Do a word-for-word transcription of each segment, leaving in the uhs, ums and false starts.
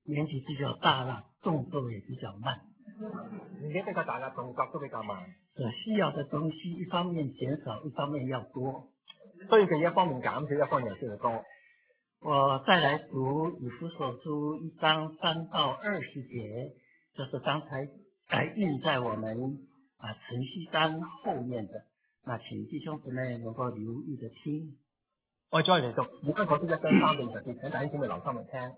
年纪比较大了，动作也比较慢。 年紀比較大啦，動作都比較慢。 所需要的東西一方面減少，一方面要多。 所以嘅一方面減少，一方面需要多。 我再來讀以弗所書一章三到二十節，就是剛才來印在我們啊程序單後面的。那請弟兄姊妹能夠留意的聽。 我再嚟讀以弗所書一章三到二十節，請弟兄姊妹留心嚟聽。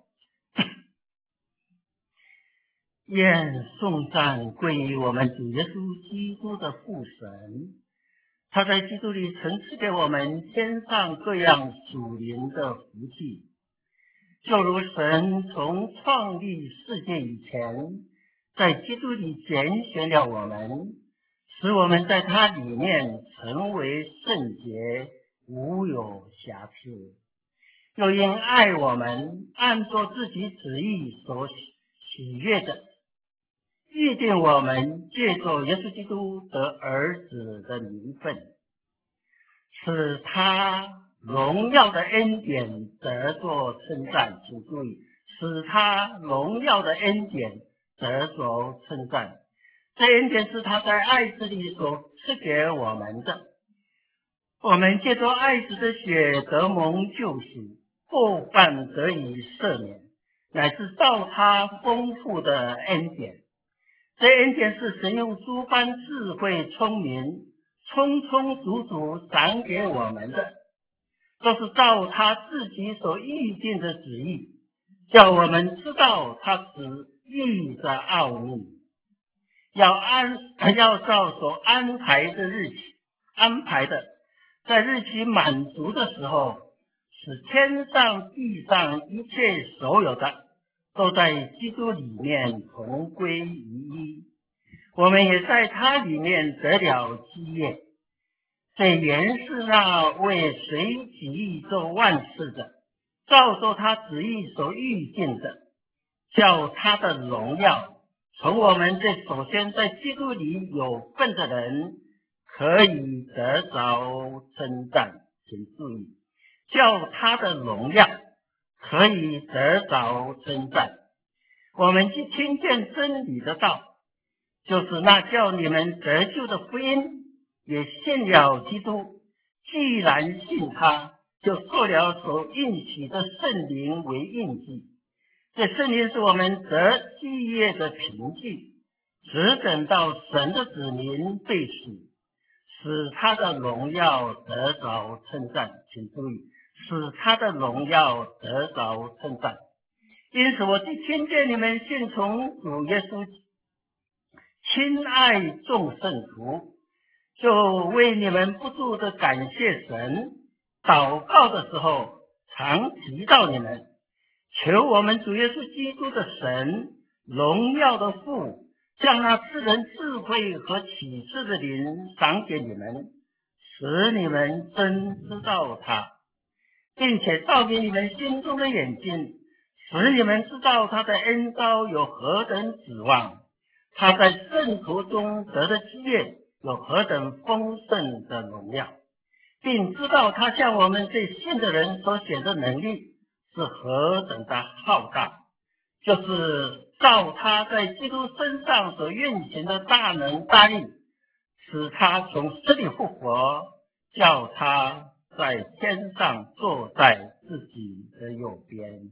願頌讚歸於我們主耶穌基督的父神，他在基督裏曾賜給我們天上各樣屬靈的福氣，就如神從創立世界以前，在基督裏揀選了我們，使我們在他裏面成為聖潔，無有瑕疵，又因愛我們，按照自己旨意所喜悅的，預定我們借着耶穌基督得兒子的名分，使他榮耀的恩典得着稱讚。請注意，使他榮耀的恩典得着稱讚。這恩典是他在愛子裡所賜給我們的。我們借着愛子的血得蒙救贖，過犯得以赦免，乃是照他豐富的恩典。這恩典是神用諸般智慧聰明，充充足足賞給我們的，這是照他自己所預定的旨意，叫我們知道他旨意的奧秘，要安要照所安排的日期安排的，在日期滿足的時候，使天上地上一切所有的都在基督裡面同歸於一，我們也在他裡面得了基業。這原是那為隨己意做萬事的，照着他旨意所預定的，叫他的榮耀從我們這首先在基督裡有份的人可以得着稱讚。請注意，叫他的榮耀可以得着稱讚。我們既聽見真理的道，就是那叫你們得救的福音，也信了基督。既然信他，就受了所應許的聖靈為印記。這聖靈是我們得基業的憑據，只等到神的子民被洗，使他的榮耀得着稱讚。請注意，使他的榮耀得着稱讚。因此我既聽見你們信從主耶穌，親愛眾聖徒，就為你們不住的感謝神，禱告的時候常提到你們，求我們主耶穌基督的神，榮耀的父，將那賜人智慧和啟示的靈賞給你們，使你們真知道他，並且照明你們心中的眼睛，使你們知道他的恩召有何等指望，他在聖徒中得的基業有何等豐盛的榮耀，並知道他向我們這信的人所顯的能力是何等的浩大，就是照他在基督身上所運行的大能大力，使他從死裡復活，叫他在天上坐在自己的右邊。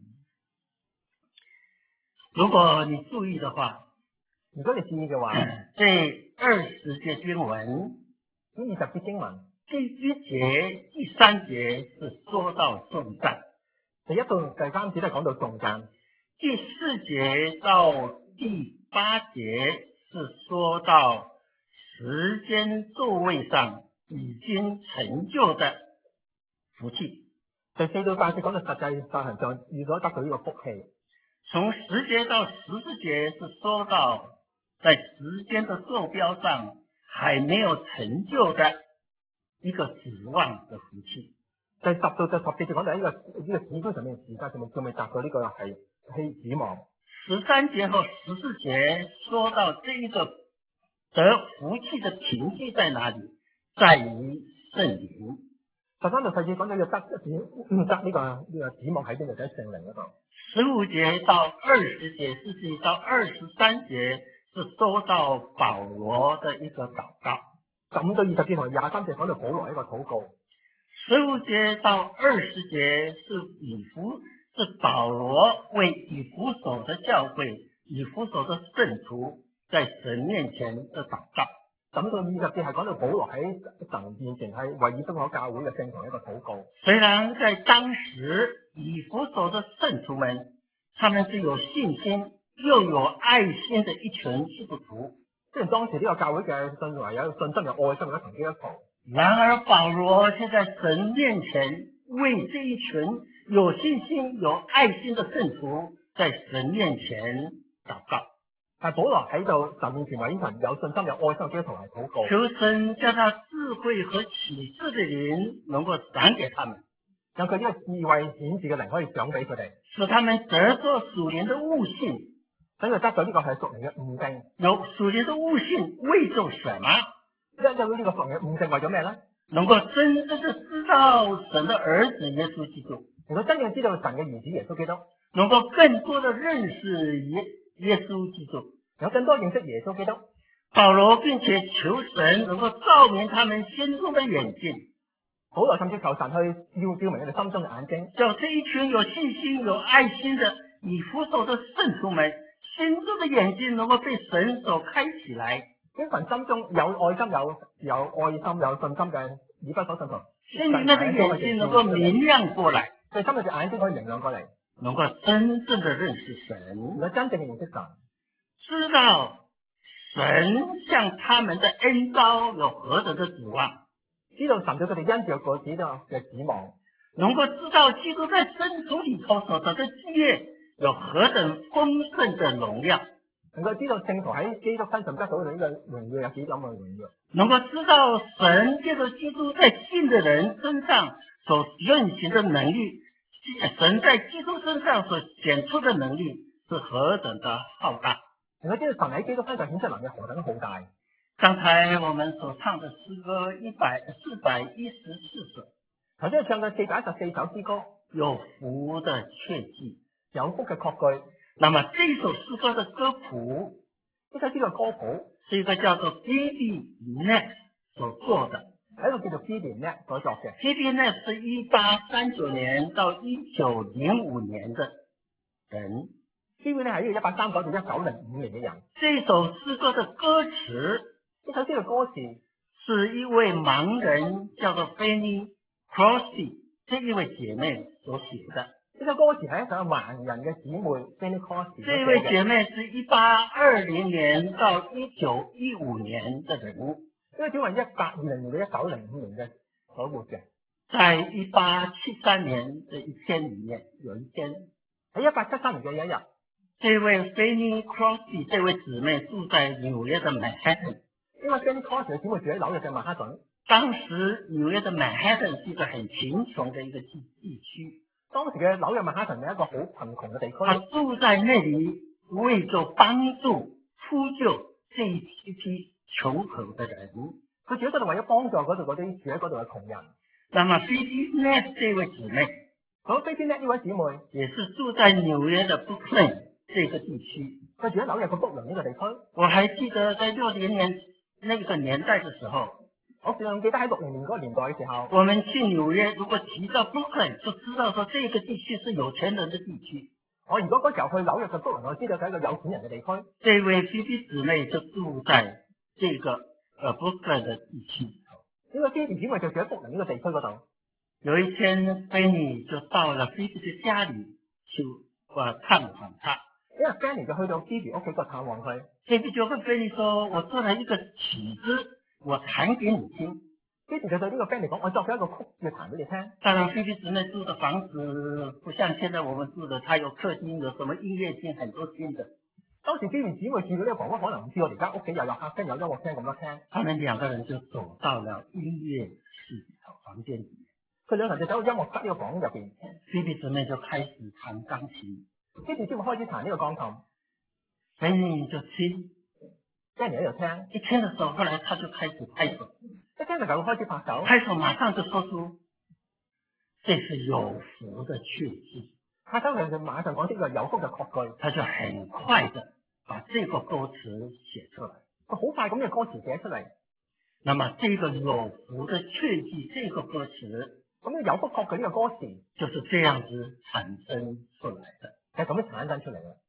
如果你注意的話， 如果你注意嘅話， 這二十節經文， 呢二十節經文， 第一節、第三節是說到頌讚， 第一到第三節都係講到頌讚， 第四節到第八節是說到時間座位上已經成就的福氣。 第四到八節講到實際實行上如果得到呢個福氣。 從十節到十四節是說到在時間的坐標上還沒有成就的一個指望的福氣。 第十到第十節就講到呢個呢個指標上面嘅時間，仲未仲未達到呢個係係指望。 十三節和十四節說到這一個得福氣的憑據在哪裡，在於聖靈。 十三到細節講到要得指得呢個呢、這個指望喺邊度？喺聖靈嗰度。 十五節到二十節，甚至到二十三節是說到保羅的一個禱告。 十五到二十節同廿三節講到保羅一個禱告。 十五節到二十節是以弗是保羅為以弗所的教會、以弗所的聖徒在神面前的禱告。 咁到二十節係講到保羅喺神面前係為以弗所教會嘅聖徒一個禱告。 雖然在當時以弗所的聖徒們，他們是有信心又有愛心的一群基督徒。 雖然當時呢個教會嘅信徒有信心有愛心嘅一群基督徒， 然而保羅卻在神面前為這一群有信心有愛心的聖徒在神面前禱告。 但保羅喺度神面前為呢群有信心有愛心嘅基督徒嚟禱告， 求神將他智慧和啟示的靈能夠賞給他們， 讓佢呢個智慧顯示嘅靈可以賞俾佢哋， 使他們得着屬靈的悟性。 等佢得到呢個係屬靈嘅悟性。 有屬靈的悟性為做什麼？ 因有呢個屬靈嘅悟性為咗咩咧？ 能夠真正的知道神的兒子耶穌基督， 能夠真正知道神嘅兒子耶穌基督， 能夠更多的認識耶耶穌基督， 有更多認識耶穌基督。 保羅並且求神能夠照明他們心中的眼睛， 保羅甚至求神去照照明佢哋心中嘅眼睛， 叫這一群有信心有愛心的以弗所的聖徒們心中的眼睛能夠被神所開起來， 呢群心中有愛心有有愛心有信心嘅以弗所信徒， 心裏面的眼睛能夠明亮過來， 對心裏嘅眼睛可以明亮過嚟， 能夠真正的認識神， 能夠真正嘅認識神， 知道神向他們的恩召有何等的指望， 知道神對佢哋恩召個指嘅指望， 能夠知道基督在聖徒裏頭所得的基業有何等豐盛的榮耀， 能夠知道聖徒喺基督身上得到呢個榮耀有幾咁嘅榮耀， 能夠知道神借着基督在信的人身上所運行的能力，神在基督身上所顯出的能力是何等的浩大。 能夠知道神喺基督身上顯出能力何等浩大。 剛才我們所唱的詩歌一百四百一十四首， 頭先唱嘅四百一十四首詩歌， 有福的確據， 有福嘅確據。 那麼這首詩歌的歌譜， 呢首詩嘅歌譜是一個叫做 Phoebe Knapp 所做的， 係一個叫做 Phoebe Knapp 所作嘅。 Phoebe Knapp 是一八三九年到一九零五年的人。 Phoebe 呢係呢個一八三九到一九零五年嘅人。 這首詩歌的歌詞， 呢首詩嘅歌詞是一位盲人叫做 Fanny Crosby 這一位姐妹所寫的。 呢首歌詞係一首盲人嘅姊妹 Fanny Crosby 這位姐妹是一八二零年到一九一五年的人物。 呢個姊妹一八二零年到一九零五年嘅所活嘅。 在一八七三年的一天裏面，有一天喺一八七三年嘅有一日， 這位 Fanny Crosby 這位姊妹住在紐約的曼哈頓。 呢個 Fanny Crosby 嘅姊妹住喺紐約嘅曼哈頓。 當時紐約的曼哈頓是一個很貧窮的一個地地區。 當時嘅紐約曼哈頓係一個好貧窮嘅地區。 他住在那裡，為咗幫助撲救這一批窮苦的人。 佢住喺嗰度為咗幫助嗰度嗰啲住喺嗰度嘅窮人。 那麼 Phoebe Knapp 這位姊妹， 咁 Phoebe Knapp 呢位姊妹也是住在紐約的 Brooklyn 這個地區。 佢住喺紐約嘅福倫呢個地區。 我還記得在六零年那個年代嘅時候， 我仲記得喺六零年嗰個年代嘅時候， 我們去紐約，如果提到 Brooklyn，就知道說這個地區是有錢人的地區。 我如果嗰時候去紐約嘅福倫，我知道佢係一個有錢人嘅地區。 這位 Phoebe 姊妹就住在這個呃 Brooklyn 的地區。 呢個 Phoebe 姊妹就住喺福倫呢個地區嗰度。 有一天 Fanny 就到了 Phoebe 嘅家裏去呃探訪他。 因為 Fanny 就去到 Phoebe 屋企個探望佢。 Phoebe 就跟 Fanny 說：我做了一個曲子，我彈給你聽。 Phoebe 就對呢個 Fanny 講：我作咗一個曲要彈俾你聽。 當然 Phoebe 姊妹住的房子不像現在我們住的，它有客廳，有什麼音樂廳，很多廳的。 當時 Phoebe 姊妹住嘅呢個房屋可能唔似我哋間屋企又有客廳有音樂廳咁多廳。 他們兩個人就走到了音樂室裡頭房間裡面。 佢兩個人就走到音樂室呢個房入邊。 Phoebe 姊妹就開始彈鋼琴。 Phoebe 姊妹開始彈呢個鋼琴。 Fanny 就聽。 Fanny 喺度聽。 一聽的時候，後來他就開始拍手。 一聽就就開始拍手。 拍手馬上就說出这是有福的确据。 他收佢就馬上講呢個有福嘅確據， 他就很快的把這個歌詞寫出來。 佢好快咁嘅歌詞寫出嚟。 那麼這個有福的確據，這個歌詞， 咁呢有福確據呢個歌詞就是這樣子產生出來的， 係咁樣產生出嚟嘅。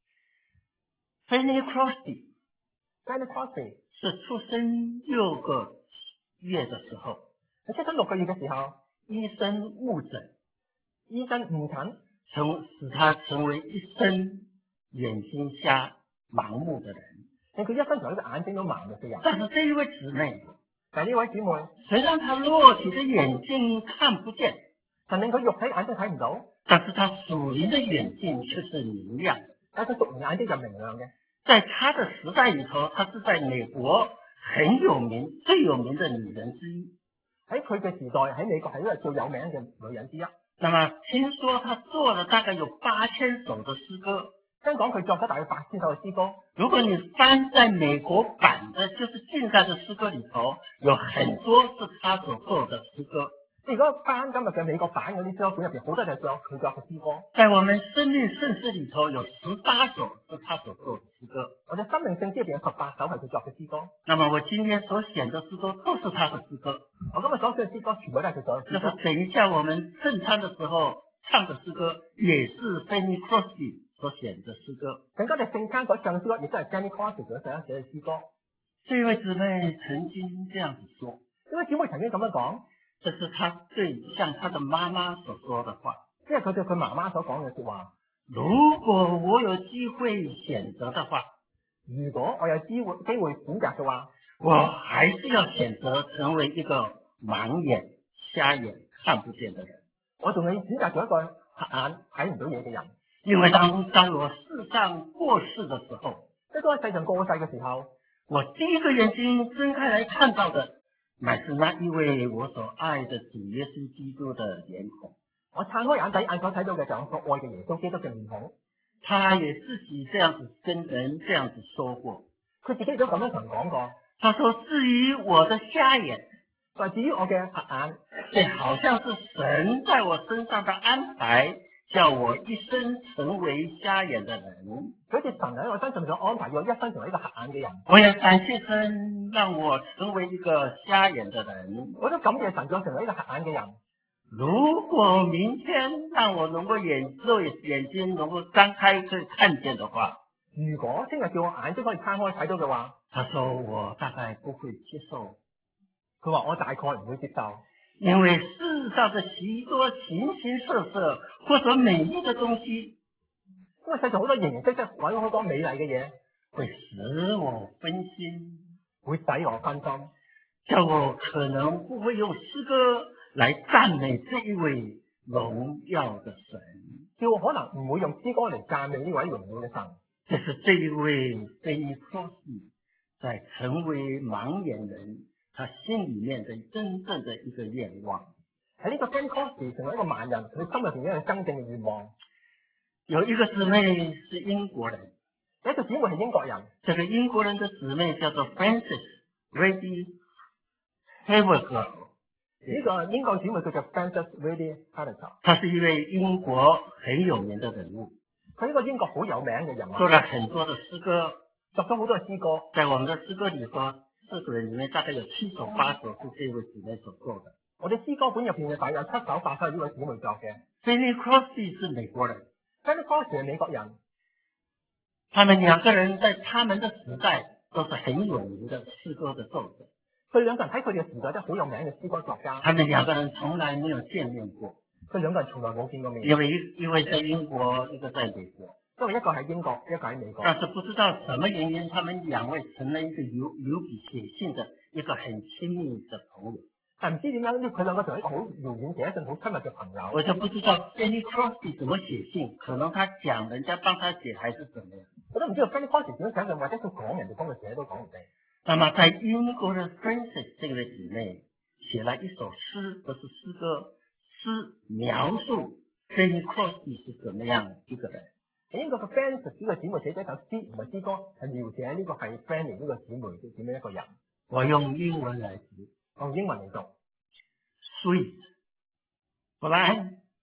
Fanny Crosby，Fanny Crosby 是出生六個月的時候， 佢出生六個月嘅時候， 醫生誤診， 醫生誤診， 成使他成為一生眼睛瞎、盲目的人。 令佢一生從呢個眼睛都盲嘅人。 但是這一位姊妹， 但係呢位姊妹， 雖然她肉體的眼睛看不見， 神令佢肉體眼睛睇唔到， 但是她屬靈的眼睛卻是明亮的。 但係佢屬靈眼睛就明亮嘅。 在她的時代裏頭，她是在美國很有名、最有名的女人之一。 喺佢嘅時代，喺美國係一個最有名嘅女人之一。 那麼聽說她做了大概有八千首的詩歌。 聽講佢作咗大概八千首嘅詩歌。 如果你翻在美國版的，就是近代的詩歌裏頭，有很多是他所做的詩歌。 如果翻今日嘅美國版嗰啲詩歌本入邊，好多就係佢作嘅詩歌。 在我們生命聖詩裏頭，有十八首是他所做的詩歌。 我哋生命聖詩入邊有十八首係佢作嘅詩歌。 那麼我今天所選的詩歌都是他的詩歌。 我今日所選嘅詩歌全部都係佢作嘅詩歌。 就是等一下我們正餐的時候唱的詩歌，也是 Fanny Crosby 所選的詩歌。 等間你聖餐嗰唱嘅詩歌，亦都係 Fanny Crosby 所寫嘅詩歌。 這位姊妹曾經這樣子說， 呢位姊妹曾經咁樣講， 這是她對向她的媽媽所說的話， 即係佢對佢媽媽所講嘅説話。 如果我有機會選擇的話， 如果我有機會機會選擇嘅話， 我還是要選擇成為一個盲眼、瞎眼、看不見的人。 我仲要選擇做一個瞎眼睇唔到嘢嘅人。 因為當當我世上過世的時候， 即係當世上過世嘅時候， 我第一個眼睛睜開來看到的，乃是那一位我所愛的主耶穌基督的臉孔。 我撐開眼仔眼所睇到嘅就係我所愛嘅耶穌基督嘅面孔。 他也自己這樣子跟人這樣子說過， 佢自己都咁樣同人講過。 他說：至於我的瞎眼， 就至於我嘅瞎眼， 這好像是神在我身上的安排，叫我一生成為瞎眼的人。 好似神喺我身上所安排，要我一生成為一個瞎眼嘅人。 我也感謝神，讓我成為一個瞎眼的人。 我都感謝神，讓我成為一個瞎眼嘅人。 如果明天讓我能夠眼肉眼睛能夠張開可以看見的話， 如果聽日叫我眼睛可以撐開睇到嘅話， 他說我大概不會接受。 佢話我大概唔會接受， 因為世上的許多形形色色或者美麗的東西， 因為世上好多形形色色或者好多美麗嘅嘢， 會使我分心， 會使我分心， 叫我可能不會用詩歌來讚美這一位榮耀的神， 叫我可能唔會用詩歌嚟讚美呢位榮耀嘅神。 這是這一位 Fanny Crosby 在成為盲眼人，他心裡面的真正的一個願望。 喺呢個 Fanny Crosby 成為一個盲人，佢心入邊一個真正嘅願望。 有一個姊妹是英國人， 有一個姊妹係英國人， 這個英國人的姊妹叫做 Frances Ready Havergal。 呢個英國姊妹叫做 Frances Ready Havergal。 她是一位英國很有名的人物， 佢呢個英國好有名嘅人物， 做了很多的詩歌， 作咗好多嘅詩歌。在我們的詩歌裡頭，詩歌裡面大概有七首八首是這位姊妹所做的。 我哋詩歌本入邊嘅大約有七首八首係呢位姊妹作嘅。 Fanny Crosby 是美國人 ，Fanny Crosby 係美國人。 他們兩個人在他們的時代都是很有名的詩歌的作者。 佢兩個人喺佢哋嘅時代都好有名嘅詩歌作家。 他們兩個人從來沒有見面過。 佢兩個人從來冇見過面。 因為一一位在英國，一個在美國。 因為一個喺英國，一個喺美國。 但是不知道什麼原因，他們兩位成了一個有有筆寫信的一個很親密的朋友。 但唔知點解呢？佢兩個成為一個好遙遠寫一陣好親密嘅朋友。 我就不知道 Fanny Crosby 怎麼寫信，可能他講人家幫他寫，還是怎麼樣。 我都唔知道 Fanny Crosby 點樣寫信，或者佢講人哋幫佢寫都講唔定。 那麼在英國的 Frances 這位姊妹寫了一首詩，不是詩歌，詩描述 Fanny Crosby 是怎麼樣一個人。 喺英國嘅 Frances 呢個姊妹寫咗一首詩，唔係詩歌，係描寫呢個係 Fanny 呢個姊妹係點樣一個人。 我用英文來讀， 用英文嚟讀 ，Sweet, bland,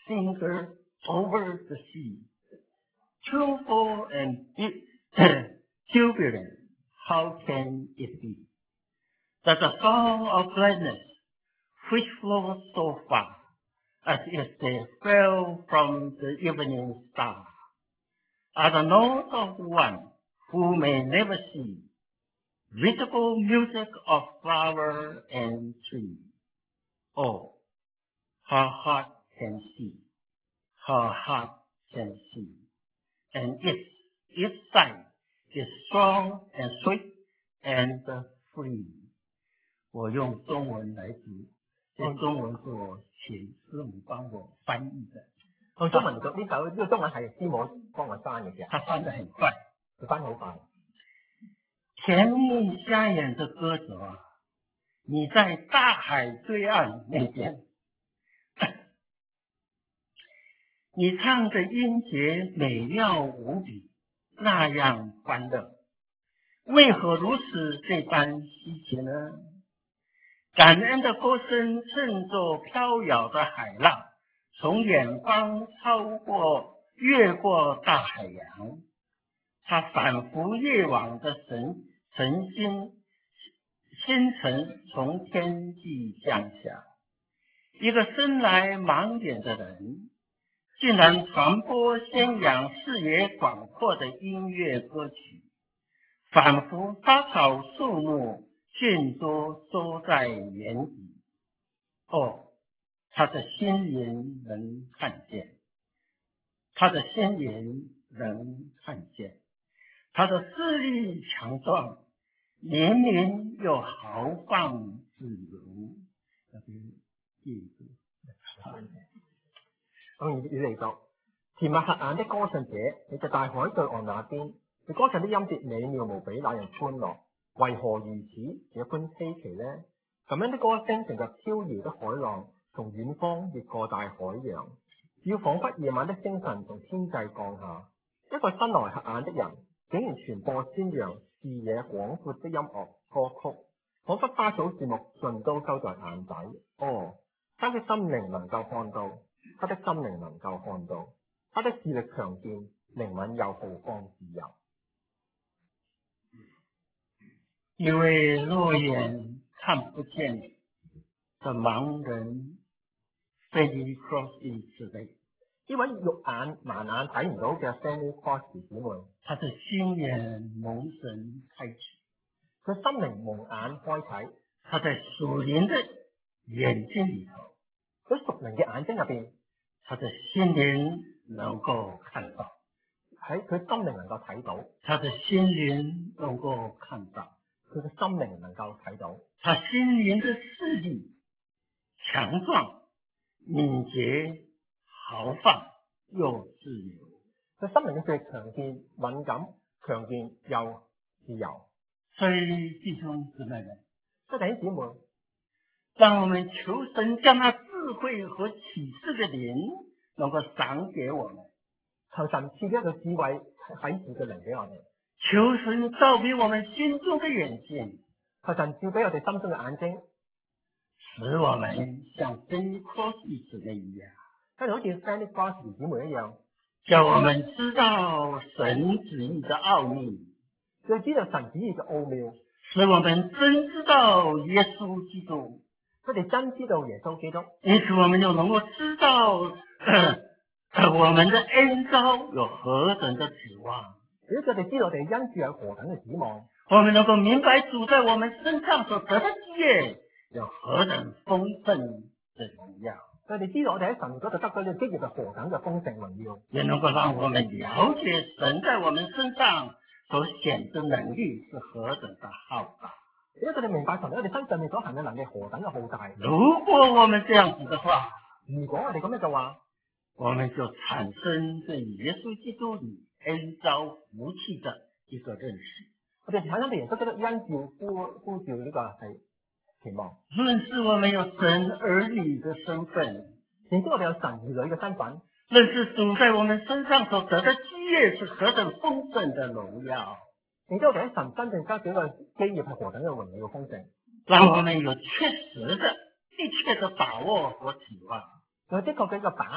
finger over the sea. Truthful and jubilant, how can it be that the song of gladness, which flows so far, as if they fell from the evening star, are the notes of one who may never see visible music of flower and tree? Oh, her heart can see, her heart can see, and its, its sight is strong and sweet and free. 我用中文来读，这中文是我请师母帮我翻译的。 用中文讀呢首呢個中文係師母幫我翻嘅， 他翻得很快， 佢翻好快。 甜蜜瞎眼的歌者啊，你在大海对岸那边，你唱的音节美妙无比，那样欢乐，为何如此这般稀奇呢？感恩的歌声乘着飘摇的海浪，从远方超过越过大海洋，它仿佛夜晚的神晨星，星辰从天际降下。一个生来盲点的人，竟然传播宣扬视野广阔的音乐歌曲，仿佛花草树木尽都收在眼底。哦，他的心灵能看见，他的心灵能看见，他的视力强壮，年龄又豪放自由。那边第一个， 咁以嚟讀，甜蜜瞎眼的歌唱者，你在大海對岸那邊，你歌唱的音節美妙無比，那樣歡樂。為何如此這般稀奇呢？咁樣的歌聲乘着飄搖的海浪，從遠方越過大海洋，要彷彿夜晚的星辰從天際降下。一個生來瞎眼的人，竟然傳播宣揚視野廣闊的音樂歌曲，彷彿花草樹木盡都收在眼底。哦，他的心靈能夠看到，他的心靈能夠看到，他的視力強健，靈敏又豪放自由。 一位肉眼看不见的盲人Fanny Crosby 姊妹， 呢位肉眼盲眼睇唔到嘅 Fanny Crosby 姊妹， 她的心眼蒙神開啟， 佢心靈蒙眼開啟， 她在屬靈的眼睛裏頭， 佢屬靈嘅眼睛入邊， 她的心靈能夠看到， 喺佢心靈能夠睇到， 她的心靈能夠看到， 佢嘅心靈能夠睇到， 她心靈的視力強壯、敏捷、豪放又自由。 佢心靈嘅視力強健、敏感、強健又自由。 所以弟兄姊妹們， 所以弟兄姊妹， 讓我們求神將那智慧和啟示的靈能夠賞給我們， 求神賜一個智慧啟示嘅靈俾我哋， 求神照俾我們心中的眼睛， 求神照俾我哋心中嘅眼睛， 使我們像 Fanny Crosby 姊妹一樣， 跟住好似 Fanny Crosby 姊妹一樣， 叫我們知道神旨意的奧秘， 要知道神旨意嘅奧妙， 使我們真知道耶穌基督， 佢哋真知道耶穌基督， 因此我們就能夠知道、呃、我們的恩召有何等的指望。 如果佢哋知道我哋恩主有何等嘅指望， 我們能夠明白主在我們身上所得的基業有何等豐盛的榮耀， 佢哋知道我哋喺神嗰度得到嘅基業係何等嘅豐盛榮耀， 也能夠讓我們了解神在我們身上所顯的能力是何等的浩大。 因為佢哋明白神喺我哋身上面所行嘅能力何等嘅浩大。 如果我們這樣子的話， 如果我哋咁樣嘅話， 我們就產生對耶穌基督裏恩召福氣的一個認識。 我哋產生對耶穌基督恩召呼呼召呢個係期望。 認識我們有神兒女的身份， 認識我哋有神兒女嘅身份， 認識主在我們身上所得的基業是何等豐盛的榮耀。 認識我哋喺神真正得到嘅基業係何等嘅榮耀豐盛， 讓我們有確實的、的確的把握和指望。 有的確嘅一個把握，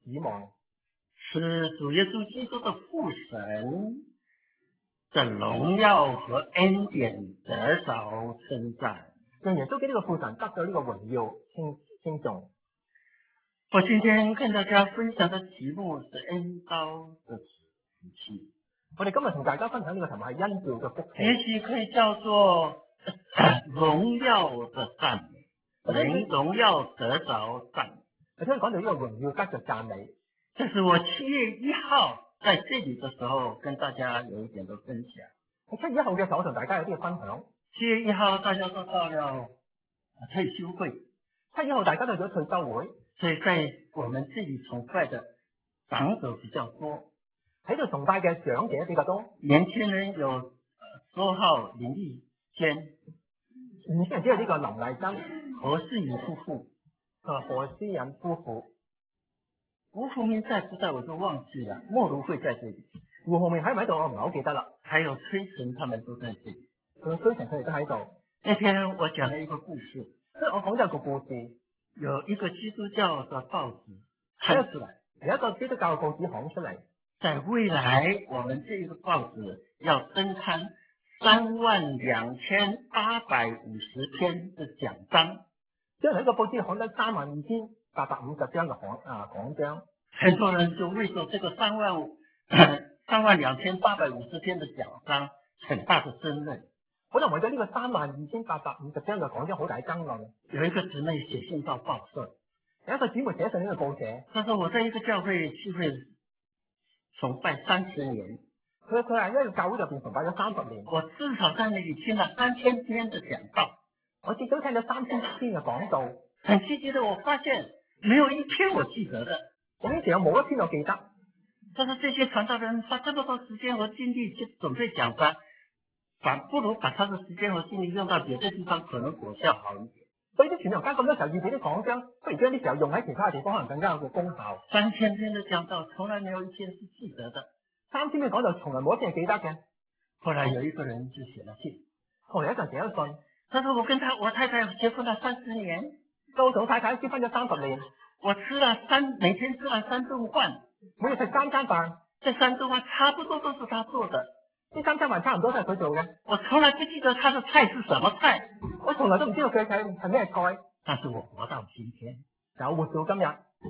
指望， 是主耶稣基督的父神的荣耀和恩典得着称赞。 讓耶穌基督嘅父神得咗呢個榮耀稱稱頌。 我今天跟大家分享的題目是恩膏的福氣。 我哋今日同大家分享呢個題目係恩召嘅福氣， 也許可以叫做榮耀的讚美，榮榮耀得着讚美。 或者講到呢個榮耀得着讚美。 這是我七月一號在這裡的時候跟大家有一點的分享。 喺七月一號嘅時候，我同大家有啲嘅分享。 七月一號大家都到了退休會， 七月一號大家都去咗退休會， 所以在我們這裡崇拜的長者比較多， 喺度崇拜嘅長者比較多。 年輕人有周浩、林麗娟， 年輕人只有呢個林麗珍、 何思怡夫婦， 同埋何思隱夫婦。 胡福明在不在我都忘記了，莫如慧在這裡， 胡浩明喺唔喺度我唔係好記得啦。 還有崔晨他們都在這裡， 佢崔晨佢哋都喺度。 那天我講了一個故事， 即係我講咗個故事， 有一個基督教的報紙刊出來， 有一個基督教嘅報紙刊出嚟， 在未來我們這個報紙要登刊三萬兩千八百五十篇的獎章， 將來呢個報紙刊得三萬二千八百五十張嘅獎啊獎章。 很多人就為咗這個三萬三萬兩千八百五十篇的獎章很大的爭論。 可能為咗呢個三萬二千八百五十張嘅獎章好大爭論。 有一個姊妹寫信到報社， 有一個姊妹寫信呢個報社， 他說我在一個教會聚會崇拜三十年， 佢佢係喺個教會入邊崇拜咗三十年， 我至少在那裡聽了三千篇的講道， 我至少聽咗三千篇嘅講道。 很積極的我發現沒有一篇我記得的。 我呢時有冇一篇我記得。 但是這些傳道人花這麼多時間和精力去準備講章，反不如把他的時間和精力用到別的地方，可能果效好一點。 所以啲傳道人家咁多時候要俾啲講章，不如將啲時候用喺其他地方，可能更加有個功效。 三千篇的講道，從來沒有一篇是記得的。 三千篇講道，從來冇一篇係記得嘅。 後來有一個人就寫了信， 後來一個人寫咗信， 他說我跟他我太太結婚了三十年， 到同太太結婚咗三十年， 我吃了三每天吃了三頓飯， 每日食三餐飯， 這三頓飯差不多都是他做的。 呢三餐飯差唔多都係佢做嘅。 我從來不記得他的菜是什麼菜， 我從來都唔知道佢係係咩菜。 但是我活到今天， 但我活到今日，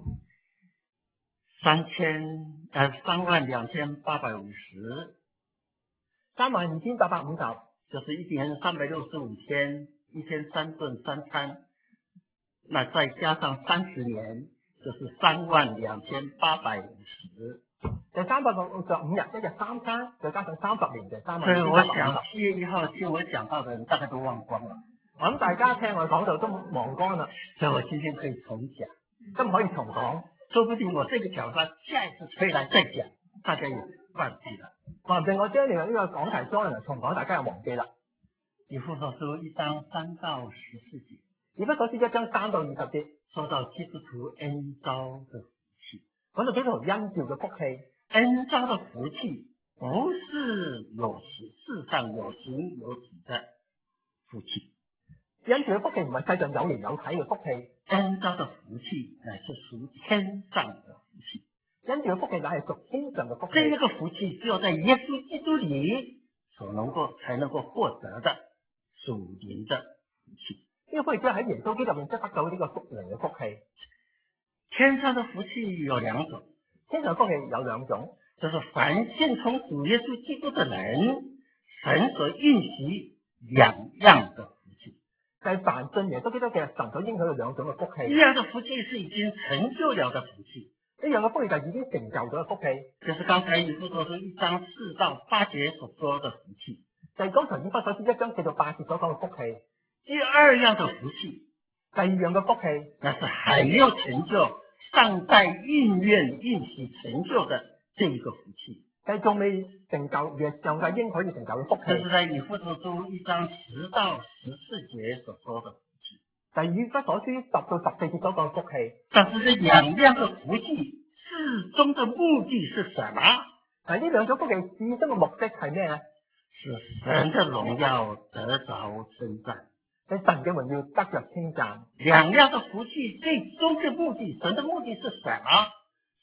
三千呃三萬兩千八百五十， 三萬二千八百五十， 就是一年三百六十五天，一天三頓三餐，那再加上三十年，就是三萬兩千八百五十。 就三百六十五日，一日三餐，再加上三十年就三萬所以二千我想八百五十。 七月一號聽我講到的人大概都忘光了， 我諗大家聽我講到都忘光啦， 所以我今天可以重講， 都唔可以重講。 說不定我這個講法下一次回來再講，大家也忘記了。 話唔定我將你呢個講題將來重講，大家又忘記啦。 以弗所書一章三到十四節， 以弗所書一章三到二十節， 說到基督徒恩召的福氣， 講到基督徒恩召嘅福氣。 恩召的福氣不是有形世上有形有體的福氣， 恩召嘅福氣唔係世上有形有體嘅福氣， 恩召的福氣乃是屬天上的福氣。 恩召嘅福氣乃係屬天上嘅福氣。 這個福氣只有在耶穌基督裏所能夠才能夠獲得的屬靈的福氣。 呢個福氣只係喺耶穌基督入面得得到呢個屬靈嘅福氣。 天上的福氣有兩種。 天上福氣有兩種， 就是凡信從主耶穌基督的人，神所應許兩樣的福氣。 就係凡信耶穌基督嘅神所應許嘅兩種嘅福氣。 一樣的福氣是已經成就了的福氣， 呢樣嘅福氣就已經成就咗嘅福氣。 就是剛才以弗所書一章四到八節所說的福氣。 就係剛才以弗所書一章四到八節所講嘅福氣。 第二樣的福氣， 第二樣嘅福氣， 那是還沒有成就，尚在應願應許成就的這一個福氣， 係仲未成就而係上帝應許要成就嘅福氣。 這是在以弗所書一章十到十四節所說的福氣。 就係以弗所書十到十四節所講嘅福氣。 但是這兩樣嘅福氣至終的目的是什麼？ 係呢兩種福氣至終嘅目的係咩咧？ 是神的榮耀得着稱讚。 係神嘅榮耀得着稱讚。 兩樣的福氣最終嘅目的，神的目的是什麼？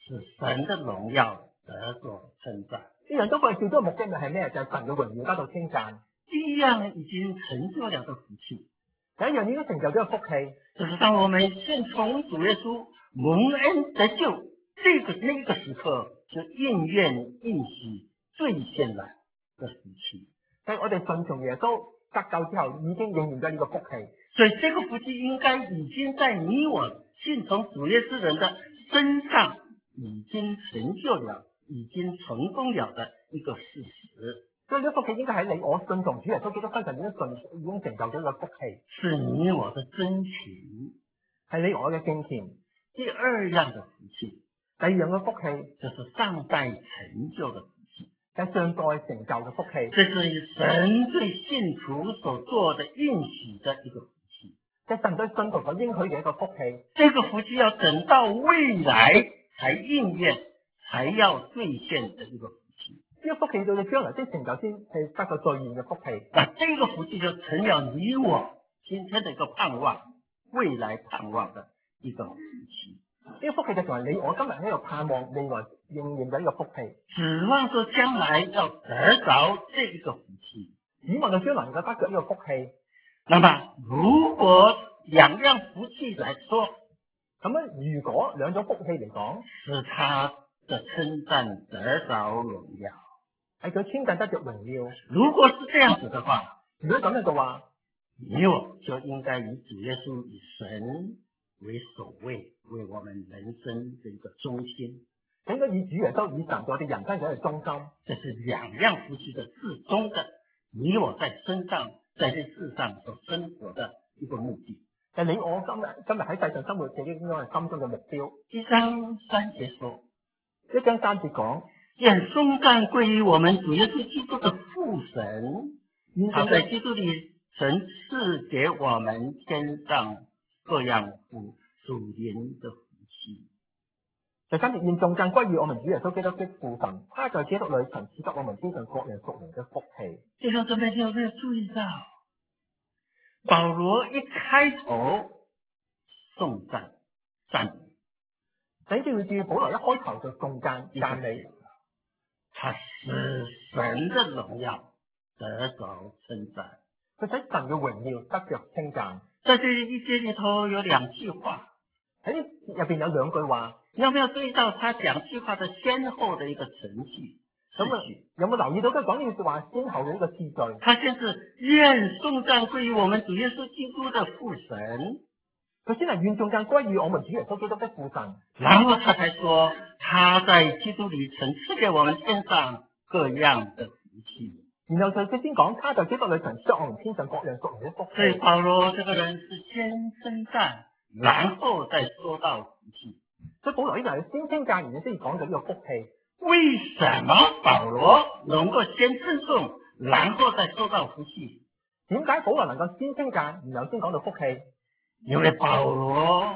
使神的榮耀得着稱讚。 呢樣都可以叫咗目的係咩？就係、是、神嘅榮耀得到稱讚。 第一樣已經成就了的福氣， 第一樣已經成就咗個福氣， 就是當我們信從主耶穌蒙恩得救，這個那個時刻就應驗應許兌現了的福氣。 所以我哋信從耶穌得救之後，已經應驗咗呢個福氣。 所以這個福氣應該已經在你我信從主耶穌人的身上已經成就了，已經成功了的一個事實。 所以呢個福氣應該喺你我信從主耶穌基督身上已經信已經成就咗一個福氣， 是你我的真情， 係你我嘅敬虔。 第二樣的福氣， 第二樣嘅福氣就是上代成就的福氣， 係上代成就嘅福氣。 這是神對信徒所做的應許的一個福氣， 即係神對信徒所應許嘅一個福氣。 這個福氣要等到未來才應驗，才要兌現的一個福氣。 呢個福氣到你將來先成就先係得個兌現嘅福氣。 那這個福氣就成了你我今天的一個盼望，未來盼望的一個福氣。 呢個福氣就成為你我今日喺度盼望未來應驗嘅呢個福氣， 指望說將來要得着這一個福氣， 指望到將來能夠得着呢個福氣。 那麼如果兩樣福氣來說， 咁樣如果兩種福氣嚟講， 是他的稱讚得着榮耀， 係佢稱讚得着榮耀。 如果是這樣子的話， 如果咁樣嘅話， 你我就應該以主耶穌以神為首位，為我們人生的一個中心。 應該以主耶穌以神做我哋人生嘅一個中心。 這是兩樣福氣的至終的，你我在身上，在這世上所生活的一個目的。 就你我今日今日喺世上生活嘅應該係心中嘅目標。 一章三節說， 一章三節講， 願頌讚歸於我們主耶穌基督的父神，他在基督裏曾賜給我們天上各樣屬屬靈的福氣。 第三節，願頌讚歸於我們主耶穌基督的父神，他在基督裏曾賜給我們天上各樣屬靈的福氣。 弟兄姊妹，你有沒有注意到，保羅一開頭頌讚讚美， 你就要注意保羅一開頭就頌讚讚美， 他使神的榮耀得着稱讚， 佢使神嘅榮耀得着稱讚。 在這一節裏頭有兩句話， 喺呢入邊有兩句話， 你有沒有注意到他兩句話的先後的一個程序？ 咁啊，有冇留意到佢講呢句話先後嘅呢個次序？ 他先是願頌讚歸於我們主耶穌基督的父神， 佢先係願頌讚歸於我們主耶穌基督的父神， 然後他才說他在基督裏曾賜給我們天上各樣的福氣。 然後佢先講他在基督裏曾賜我們天上各樣屬靈的福氣。 所以保羅這個人是先稱讚，然後再說到福氣。 所以保羅呢個係先稱讚，然後先講到呢個福氣。 為什麼保羅能夠先稱頌，然後再說到福氣？ 點解保羅能夠先稱讚，然後先講到福氣？ 因為保羅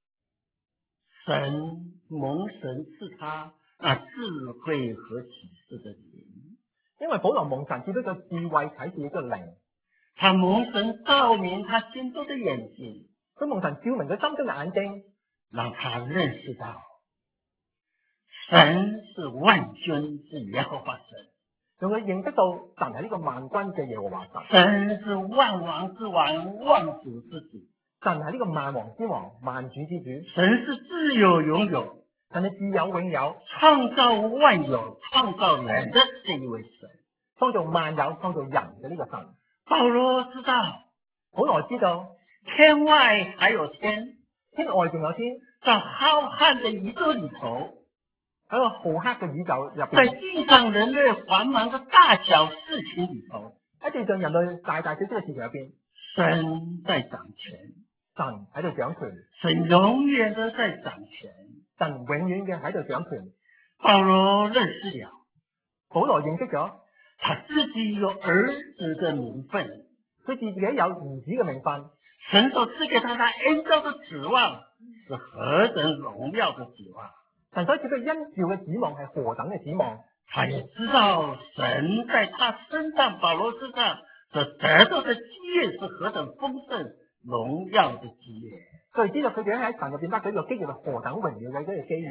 神蒙神賜他那智慧和啟示的靈， 因為保羅蒙神賜咗個智慧啟示嘅靈， 他蒙神照明他心中的眼睛， 佢蒙神照明佢心中嘅眼睛， 讓他認識到神是萬軍之耶和華神， 讓佢認識到神係呢個萬軍嘅耶和華神， 神是萬王之王，萬主之主， 神係呢個萬王之王，萬主之主， 神是自有永有， 神係自有永有， 創造萬有、創造人的這一位神， 創造萬有、創造人嘅呢個神。 保羅知道， 保羅知道天外還有天， 天外仲有天， 在浩瀚的宇宙裏頭， 喺個浩瀚嘅宇宙入邊， 在地上人類繁忙的大小事情裏頭， 喺地上人類大大小小嘅事情入邊， 神在掌權， 神喺度掌權， 神永遠都在掌權， 神永遠嘅喺度掌權。 保羅認識了， 保羅認識咗， 他自己有兒子的名分， 佢自己有兒子嘅名分， 神所賜給他那恩召的指望是何等榮耀的指望。 神所賜嘅恩召嘅指望係何等嘅指望？ 他也知道神在他身上，保羅身上所得到的基業是何等豐盛榮耀的基業。 佢知道佢哋喺神入邊得到呢個基業係何等榮耀嘅呢個基業。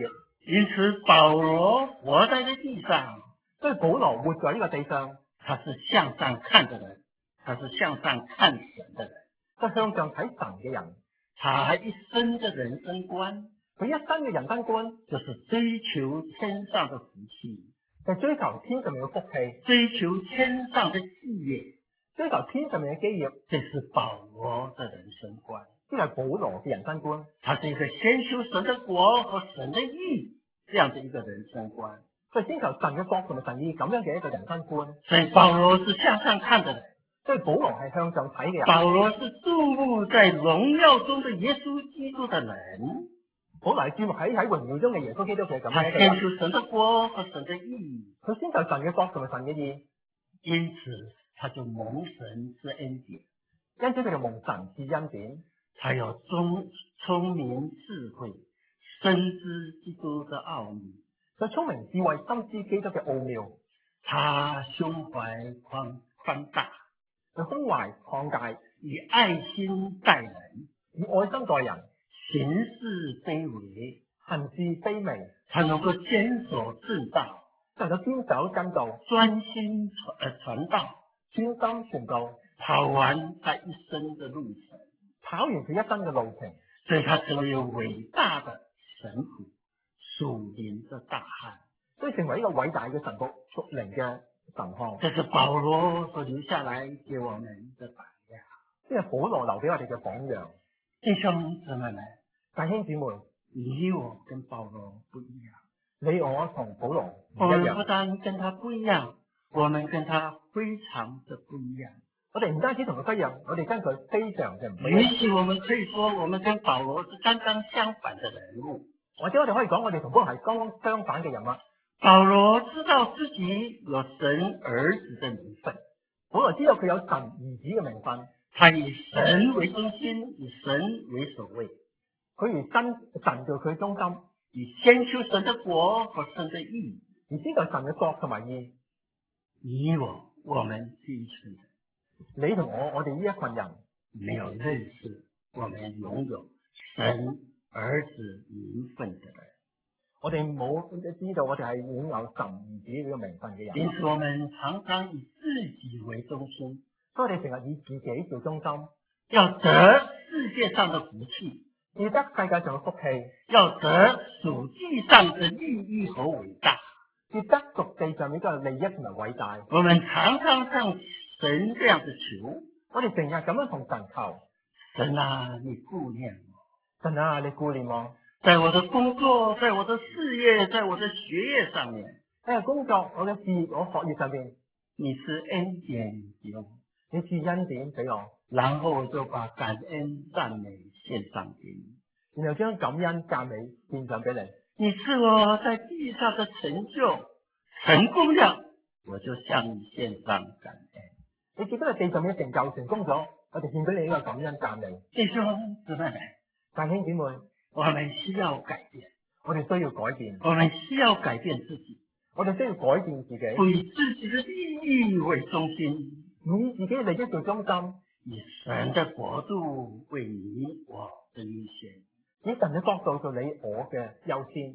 因此保羅活在這地上， 所以保羅活在呢個地上， 他是向上看的人，他是向上看神的人， 佢向上睇神嘅人， 他一生的人生觀， 佢一生嘅人生觀就是追求天上的福氣， 就係追求天上面嘅福氣， 追求天上的基業， 追求天上面嘅基業， 這是保羅的人生觀。 呢個係保羅嘅人生觀， 他是一個先求神的國和神的義這樣的一個人生觀。 所以先求神嘅國同埋神義咁樣嘅一個人生觀。 所以保羅是向上看的人， 所以保羅係向上睇嘅人。 保羅是注目在榮耀中的耶穌基督的人。 保羅係注目喺喺榮耀中嘅耶穌基督嘅咁他樣嘅人。 先求神的國和神的義， 佢先求神嘅國同埋神嘅義， 因此他就蒙神之恩典， 因此佢就蒙神賜恩典。 他有聰聰明智慧，深知基督的奧秘。 佢聰明智慧，深知基督嘅奧妙。 他胸懷寬寬大， 佢胸懷曠大， 以愛心待人， 以愛心待人， 行事卑微， 行事卑微。 他能夠堅守正道， 能夠堅守真道， 專心傳呃傳道， 專心傳道， 跑完他一生的路程， 跑完佢一生嘅路程， 所以他成為偉大的神父，屬靈的大漢。 所以成為一個偉大嘅神僕，屬靈嘅神漢。 這是保羅所留下來給我們的榜樣， 即係保羅留俾我哋嘅榜樣。 弟兄姊妹們， 弟兄姊妹， 你我跟保羅不一樣， 你我同保羅唔我們不一樣。 但跟他不一樣，我們跟他非常的不一樣。 我哋唔單止同佢一樣，我哋跟佢非常嘅唔一也樣。 許我們可以說，我們跟保羅是剛剛相反的人物。 或者我哋可以講，我哋同保羅係剛剛相反嘅人物。 保羅知道自己有神兒子的名分， 保羅知道佢有神兒子嘅名分， 他以神為中心，以神為首位， 佢以真神做佢中心， 以先求神的國和神的義， 而知道神嘅國同埋義。 你我我們這一群人， 你同我，我哋呢一群人沒有認識我們擁有神兒子名分的人， 我哋冇知道我哋係擁有神兒子呢個名分嘅人。 因此我們常常以自己為中心， 所以我哋成日以自己做中心， 要得世界上的福氣， 要得世界上嘅福氣， 要得屬地上的利益和偉大， 要得屬地上呢個利益同埋偉大。 我們常常向神這樣子求， 我哋成日咁樣同神求， 神啊，你顧念我， 神啊，你顧念我， 在我的工作，在我的事業，在我的學業上面， 喺工作、我嘅事業、我學業上邊， 你賜恩典給我， 你賜恩典俾我， 然後我就把感恩讚美獻上給你， 然後將感恩讚美獻上俾你。 你賜我在地上的成就成功了，我就向你獻上感恩。 你見到喺地上面嘅成就成功咗，我哋獻俾你呢個感恩讚美。 弟兄姊妹們， 弟兄姊妹， 我們需要改變， 我哋需要改變， 我們需要改變自己， 我哋需要改變自己， 不以自己的利益為中心， 唔以自己嘅利益做中心， 以神的國度為你我的優先。 以神嘅角度做你我嘅優先。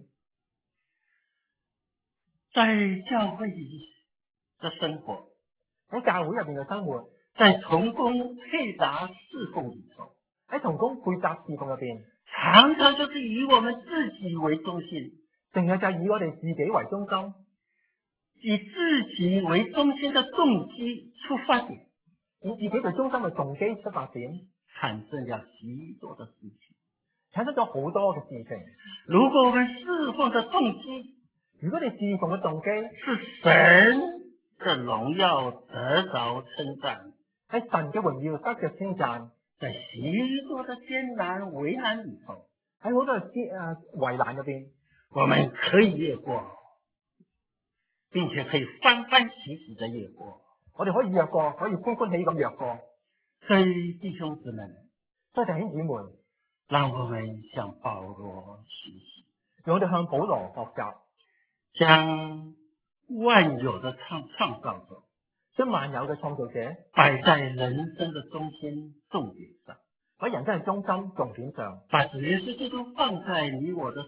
在教會的生活， 喺教會入邊嘅生活， 在同工配搭侍奉裏頭， 喺同工配搭侍奉入邊， 常常就是以我們自己為中心， 成日就係以我哋自己為中心， 以自己為中心的動機出發點， 以自己為中心嘅動機出發點， 產生了許多的事情， 產生咗好多嘅事情。 如果我們侍奉的動機， 如果你侍奉嘅動機是神的榮耀得着稱讚， 喺神嘅榮耀得着稱讚， 在許多的艱難為難裏頭， 喺好多嘅艱誒為難入邊， 我們可以越過，並且可以歡歡喜喜的越過。 我哋可以越過，可以歡歡喜咁越過。 所以弟兄姊妹， 所以弟兄姊妹， 讓我們向保羅學習， 讓我哋向保羅學習， 將萬有的創創造者， 將萬有嘅創造者擺在人生的中心重點上， 喺人生嘅中心重點上， 把主耶穌基督放在你我的思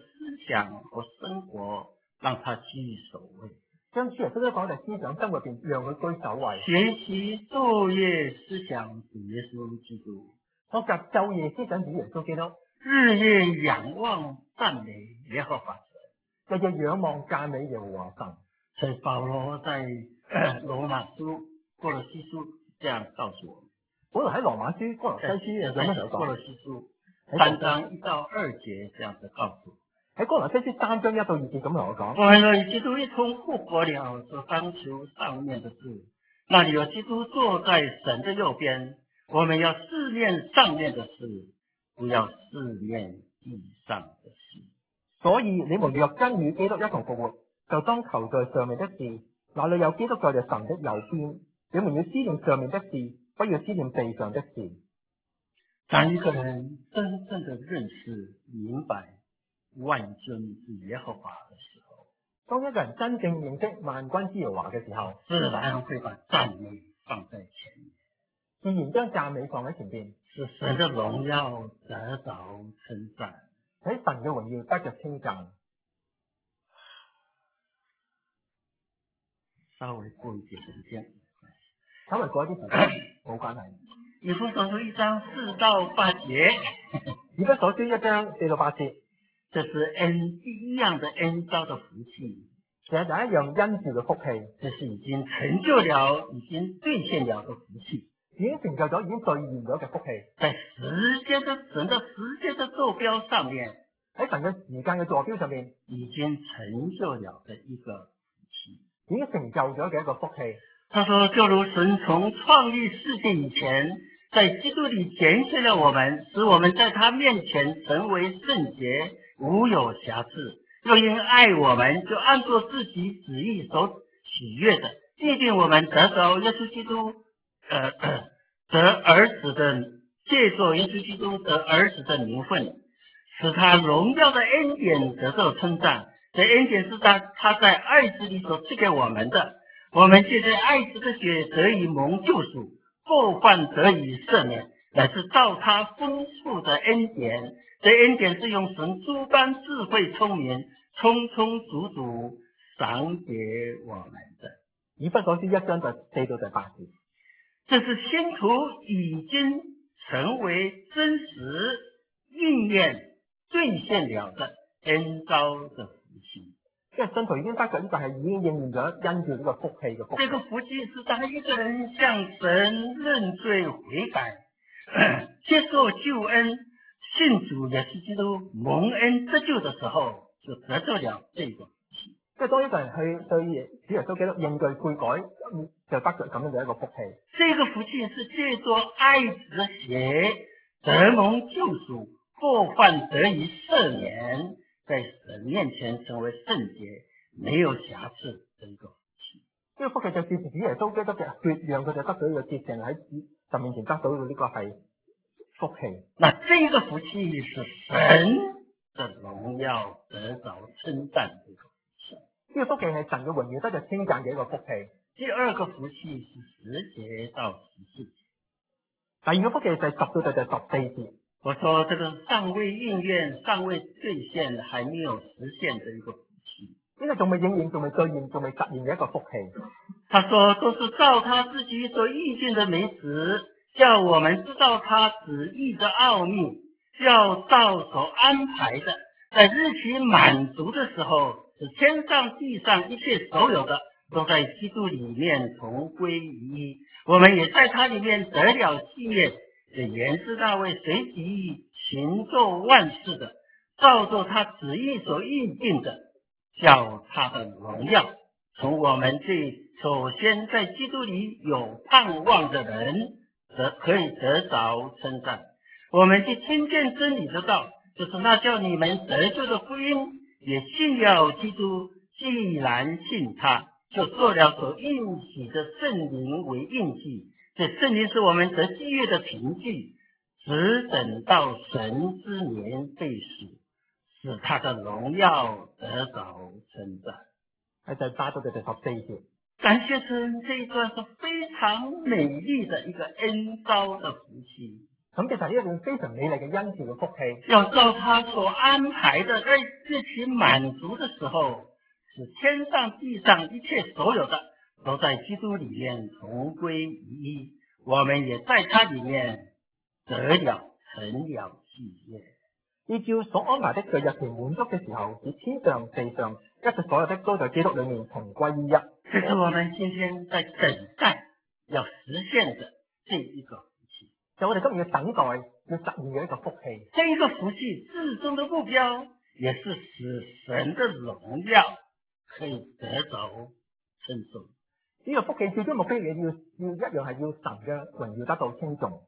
想和生活，让他居首位。 將主耶穌都講嘅思想生活入邊，讓佢居首位。 學習晝夜思想主耶穌基督， 學習晝夜思想主耶穌基督， 日夜仰望讚美耶和華神， 日夜仰望讚美耶和華神。 所以保羅在呃羅馬書、哥羅西書這樣告訴我們。 本來喺羅馬書、哥羅西書有咩有講？ 哥羅西書三章一到二節這樣子告訴我。 喺哥羅西書三章一到二節咁同我講。 我們若與基督一同復活了，就當求上面的事，那裡有基督坐在神的右邊。我們要思念上面的事，不要思念地上的事。 所以你們若真與基督一同復活，就當求在上面的事，那裡有基督坐在神的右邊。你們要思念上面的事，不要思念地上的事。 當一個人真正的認識明白萬軍之耶和華的時候， 當一個人真正認識萬軍之耶和華嘅時候， 自然會把讚美放在前面， 自然將讚美放喺前邊， 使神的榮耀得着稱讚， 喺神嘅榮耀得着稱讚。 稍微過一點時間， 稍微過一啲時間冇關係。 以弗所書一章四到八節， 以弗所書一章四到八節， 這是恩第一樣的恩召的福氣， 其實就係一樣恩召嘅福氣， 這是已經成就了、已經兌現了的福氣， 已經成就咗、已經兌現咗嘅福氣， 在時間的神的時間的坐標上面， 喺神嘅時間嘅坐標上面， 已經成就了的一個福氣， 已經成就咗嘅一個福氣。 他說，就如神從創立世界以前，在基督裏揀選了我們，使我們在他面前成為聖潔，無有瑕疵。又因愛我們，就按照自己旨意所喜悅的，必定我們得着耶穌基督，呃，得兒子的，借着耶穌基督得兒子的名分，使他榮耀的恩典得到稱讚。這恩典是他他在愛子裏所賜給我們的。我們借着愛子的血得以蒙救贖，過犯得以赦免，乃是照他豐富的恩典。這恩典是用神諸般智慧聰明，充充足足賞給我們的。 以弗所書一章第四到第八節， 這是信徒已經成為真實應驗兌現了的恩召的福氣。 因為信徒已經得着呢個係已經應驗咗恩召呢個福氣嘅福氣。 這個福氣是當一個人向神認罪悔改，接受救恩，信主耶穌基督蒙恩得救的時候，就得到了這個福氣。 即係當一個人去對主耶穌基督認罪悔改，就得着咁樣嘅一個福氣。 這個福氣是借着愛子的血得蒙救贖，過犯得以赦免，在神面前成為聖潔，沒有瑕疵的一個福氣。 呢個福氣就借住主耶穌基督嘅血，讓佢哋得到呢個潔淨，喺神面前得到嘅呢個係福氣。 那這個福氣是神的榮耀得着稱讚的一個福氣。 呢個福氣係神嘅榮耀得着稱讚嘅一個福氣。 第二個福氣是十節到十四節。 第二個福氣就係十到第第十四節。 我說這個尚未應驗、尚未兌現、還沒有實現的一個福氣。 呢個仲未應驗、仲未兌現、仲未實現嘅一個福氣。 他說都是照他自己所預定的美旨，叫我們知道他旨意的奧秘，要照所安排的，在日期滿足的時候，使天上地上一切所有的都在基督裏面同歸於一。我們也在他裏面得了基業。這原是那位隨己行做萬事的，照着他旨意所預定的，叫他的榮耀從我們這首先在基督裏有盼望的人得可以得着稱讚。我們既聽見真理的道，就是那叫你們得救的福音，也信了基督。既然信他，就做了所應許的聖靈為印記。這聖靈是我們得基業的憑據，只等到神之年被使，使他的榮耀得着稱讚。 喺第八到第十四節。 感謝神，這一段是非常美麗的一個恩召的福氣。 咁其實呢一段非常美麗嘅恩賜嘅福氣， 要照他所安排的，在日期滿足的時候，使天上地上一切所有的都在基督裏面同歸於一，我們也在他裏面得了成了基業。 依照所安排的在日期滿足嘅時候，使天上地上一切所有的都在基督裏面同歸於一。 這是我們今天在等待要實現的這一個福氣， 就我哋今日要等待要實現嘅一個福氣。 這一個福氣最終的目標，也是使神的榮耀可以得着稱頌。 呢個福氣最終目標嘅要要一樣係要神嘅榮耀得到稱頌。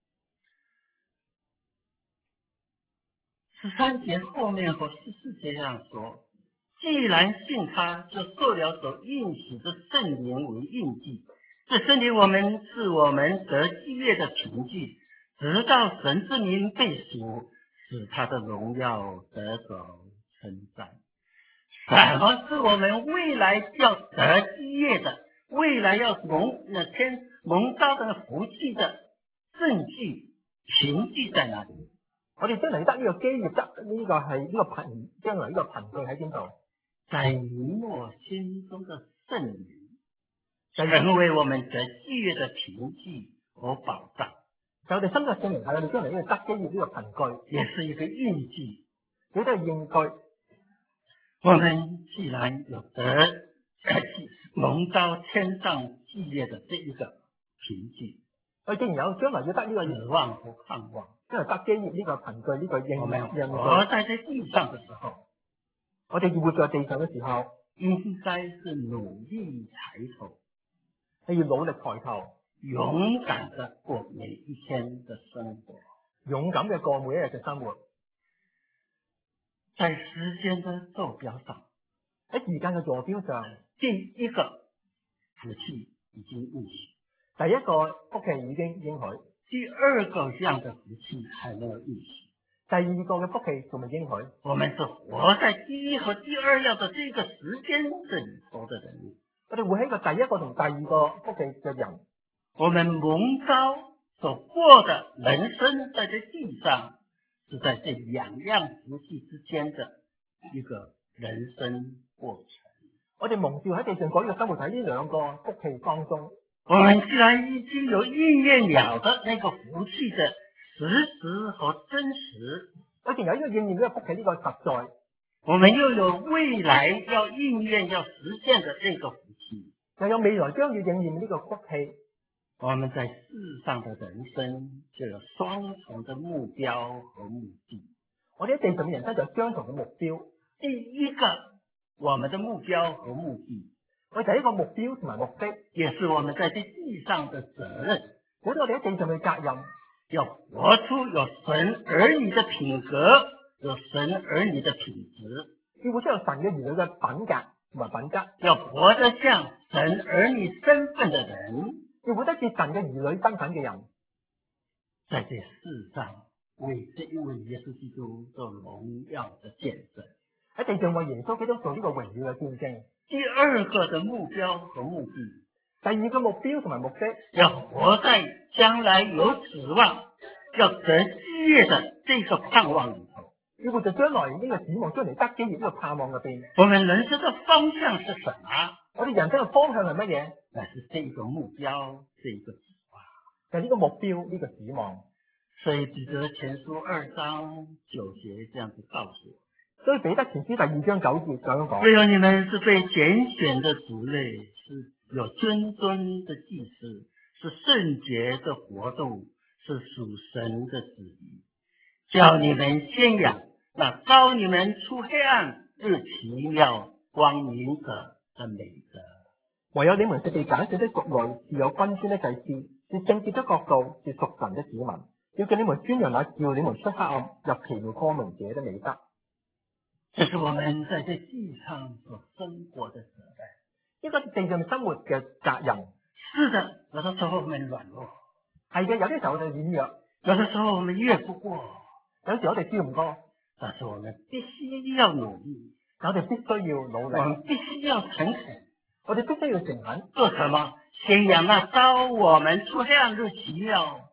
十三節後面和十四節上說，既然信他，就受了所應許的聖靈為印記。這聖靈我們是我們得基業的憑據，直到神之名被贖，使他的榮耀得着稱讚。什麼是我們未來要得基業的，未來要蒙那天蒙召的福氣的證據憑據在哪裡？ 我哋將來得呢個基業得呢個係呢個憑，將來呢個憑據喺邊度？ 在你我心中的聖靈，成為我們得基業的憑據和保障。 就我哋心嘅聖靈係我哋將來呢個得基業呢個憑據， 也是一個印記。 呢個印據。 我們既然有得蒙召天上基業的這一個憑據， 我哋既然有將來要得呢個指望和盼望， 因為得基業呢個憑據呢個印我們印活在這地上的時候， 我哋活在地上嘅時候， 應該是努力抬頭， 係要努力抬頭， 勇敢地過每一天的生活， 勇敢嘅過每一日嘅生活。 在時間的坐標上， 喺時間嘅坐標上， 第一個福氣已經應許， 第一個福氣已經應許， 第二個樣嘅福氣還沒有應許， 第二個嘅福氣仲未應許。 我們是活在第一和第二樣的這個時間這裏頭的人物， 我哋會喺個第一個同第二個福氣嘅人， 我們蒙召所過的人生在這地上，是在這兩樣福氣之間的一個人生過程。 我哋蒙召喺地上過呢個生活喺呢兩個福氣當中。 我們既然已經有應驗了的那個福氣的實質和真實， 我哋有呢個應驗呢個福氣呢個實在， 我們又有未來要應驗要實現的這個福氣， 又有未來將要應驗呢個福氣。 我們在世上的人生就有雙重的目標和目的。 我哋喺地上嘅人生就有雙重嘅目標。 第一個，我們的目標和目的， 我哋第一個目標同埋目的， 也是我們在這地上的責任。 好似我哋喺地上嘅責任， 要活出有神兒女的品格，有神兒女的品質， 要活出有神嘅兒女嘅品格同埋品質， 要活得像神兒女身份的人。 要活得似神嘅兒女身份嘅人， 在這世上為這一位耶穌基督做榮耀的見證， 喺地上為耶穌基督做呢個榮耀嘅見證。 第二個的目標和目的， 第二個目標同埋目的， 要活在將來有指望要得基業的這個盼望裏頭。 要活在將來呢個指望將來得基業呢個盼望入邊。 我們人生的方向是什麼？ 我哋人生嘅方向係乜嘢？ 那是這個目標，這個指望， 就係呢個目標，呢個指望。 所以彼得前書二章九節這樣子告訴我， 所以彼得前書第二章九節咁樣講： 唯有你們是被揀選的族類，是有君尊的祭司，是聖潔的國度，是屬神的子民，叫你們宣揚那召你們出黑暗入奇妙光明者的美德。 唯有你們是被揀選的族類，是有君尊的祭司，是聖潔的國度，是屬神的子民，要叫你們宣揚那叫你們出黑暗入奇妙光明者的美德。 這是我們在這地上所生活的責任， 呢個地上生活嘅責任。 是的，有的時候我們軟弱， 係嘅，有啲時候我哋軟弱， 有的時候我們越不過， 有時我哋超唔多， 但是我們必須要努力， 我哋必須要努力， 我們必須要誠懇， 我哋必須要誠懇。 做什麼？宣揚那召我們出黑暗入奇妙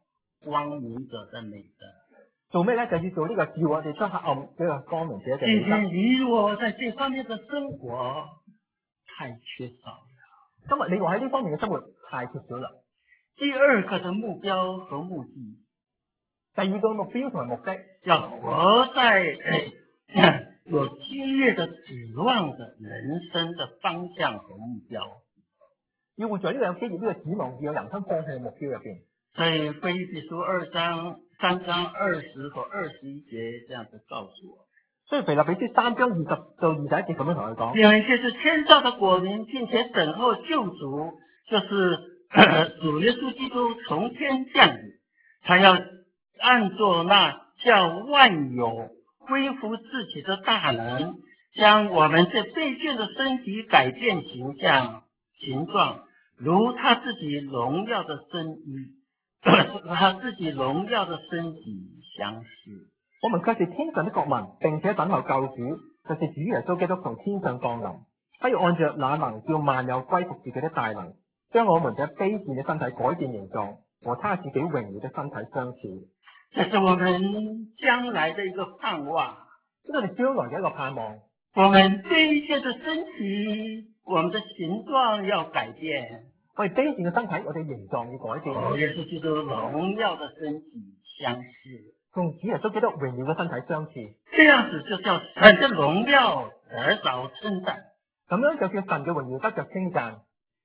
光明者的美德。 做咩咧？就要做呢個照我哋出黑暗呢個光明者嘅今美德。 天你我在這方面的生活太缺少了。 今日你話喺呢方面嘅生活太缺少啦。 第二個的目標和目的， 第二個目標同埋目的， 要活在有激烈的指望的人生的方向和目標。 要活在呢個有基業呢個指望要有人生方向嘅目標入邊。 所以腓立比書二章三章二十和二十一節這樣子告訴我。 所以腓立比書三章二十到二十一節咁樣同佢講。 你們就是天上的國民，並且等候救主，就是主耶穌基督從天降臨，他要按作那叫萬有恢復自己的大能，將我們這卑賤的身體改變形象形狀，如他自己榮耀的身衣，他自己榮耀的身體相似。 我們卻是天上的國民，並且等候救主，就是主耶穌基督從天上降臨，他要按着那能叫萬有歸服自己的大能，將我們這卑賤的身體改變形狀，和他自己榮耀的身體相似。 這是我們將來的一個盼望， 呢個係將來嘅一個盼望。 我們卑賤的身體，我們的形狀要改變。 我哋卑賤嘅身體，我哋形狀要改變。 和耶穌基督榮耀的身體相似， 同主耶穌基督榮耀嘅身體相似。 這樣子就叫神的榮耀得着稱讚。 咁樣就叫神嘅榮耀得着稱讚。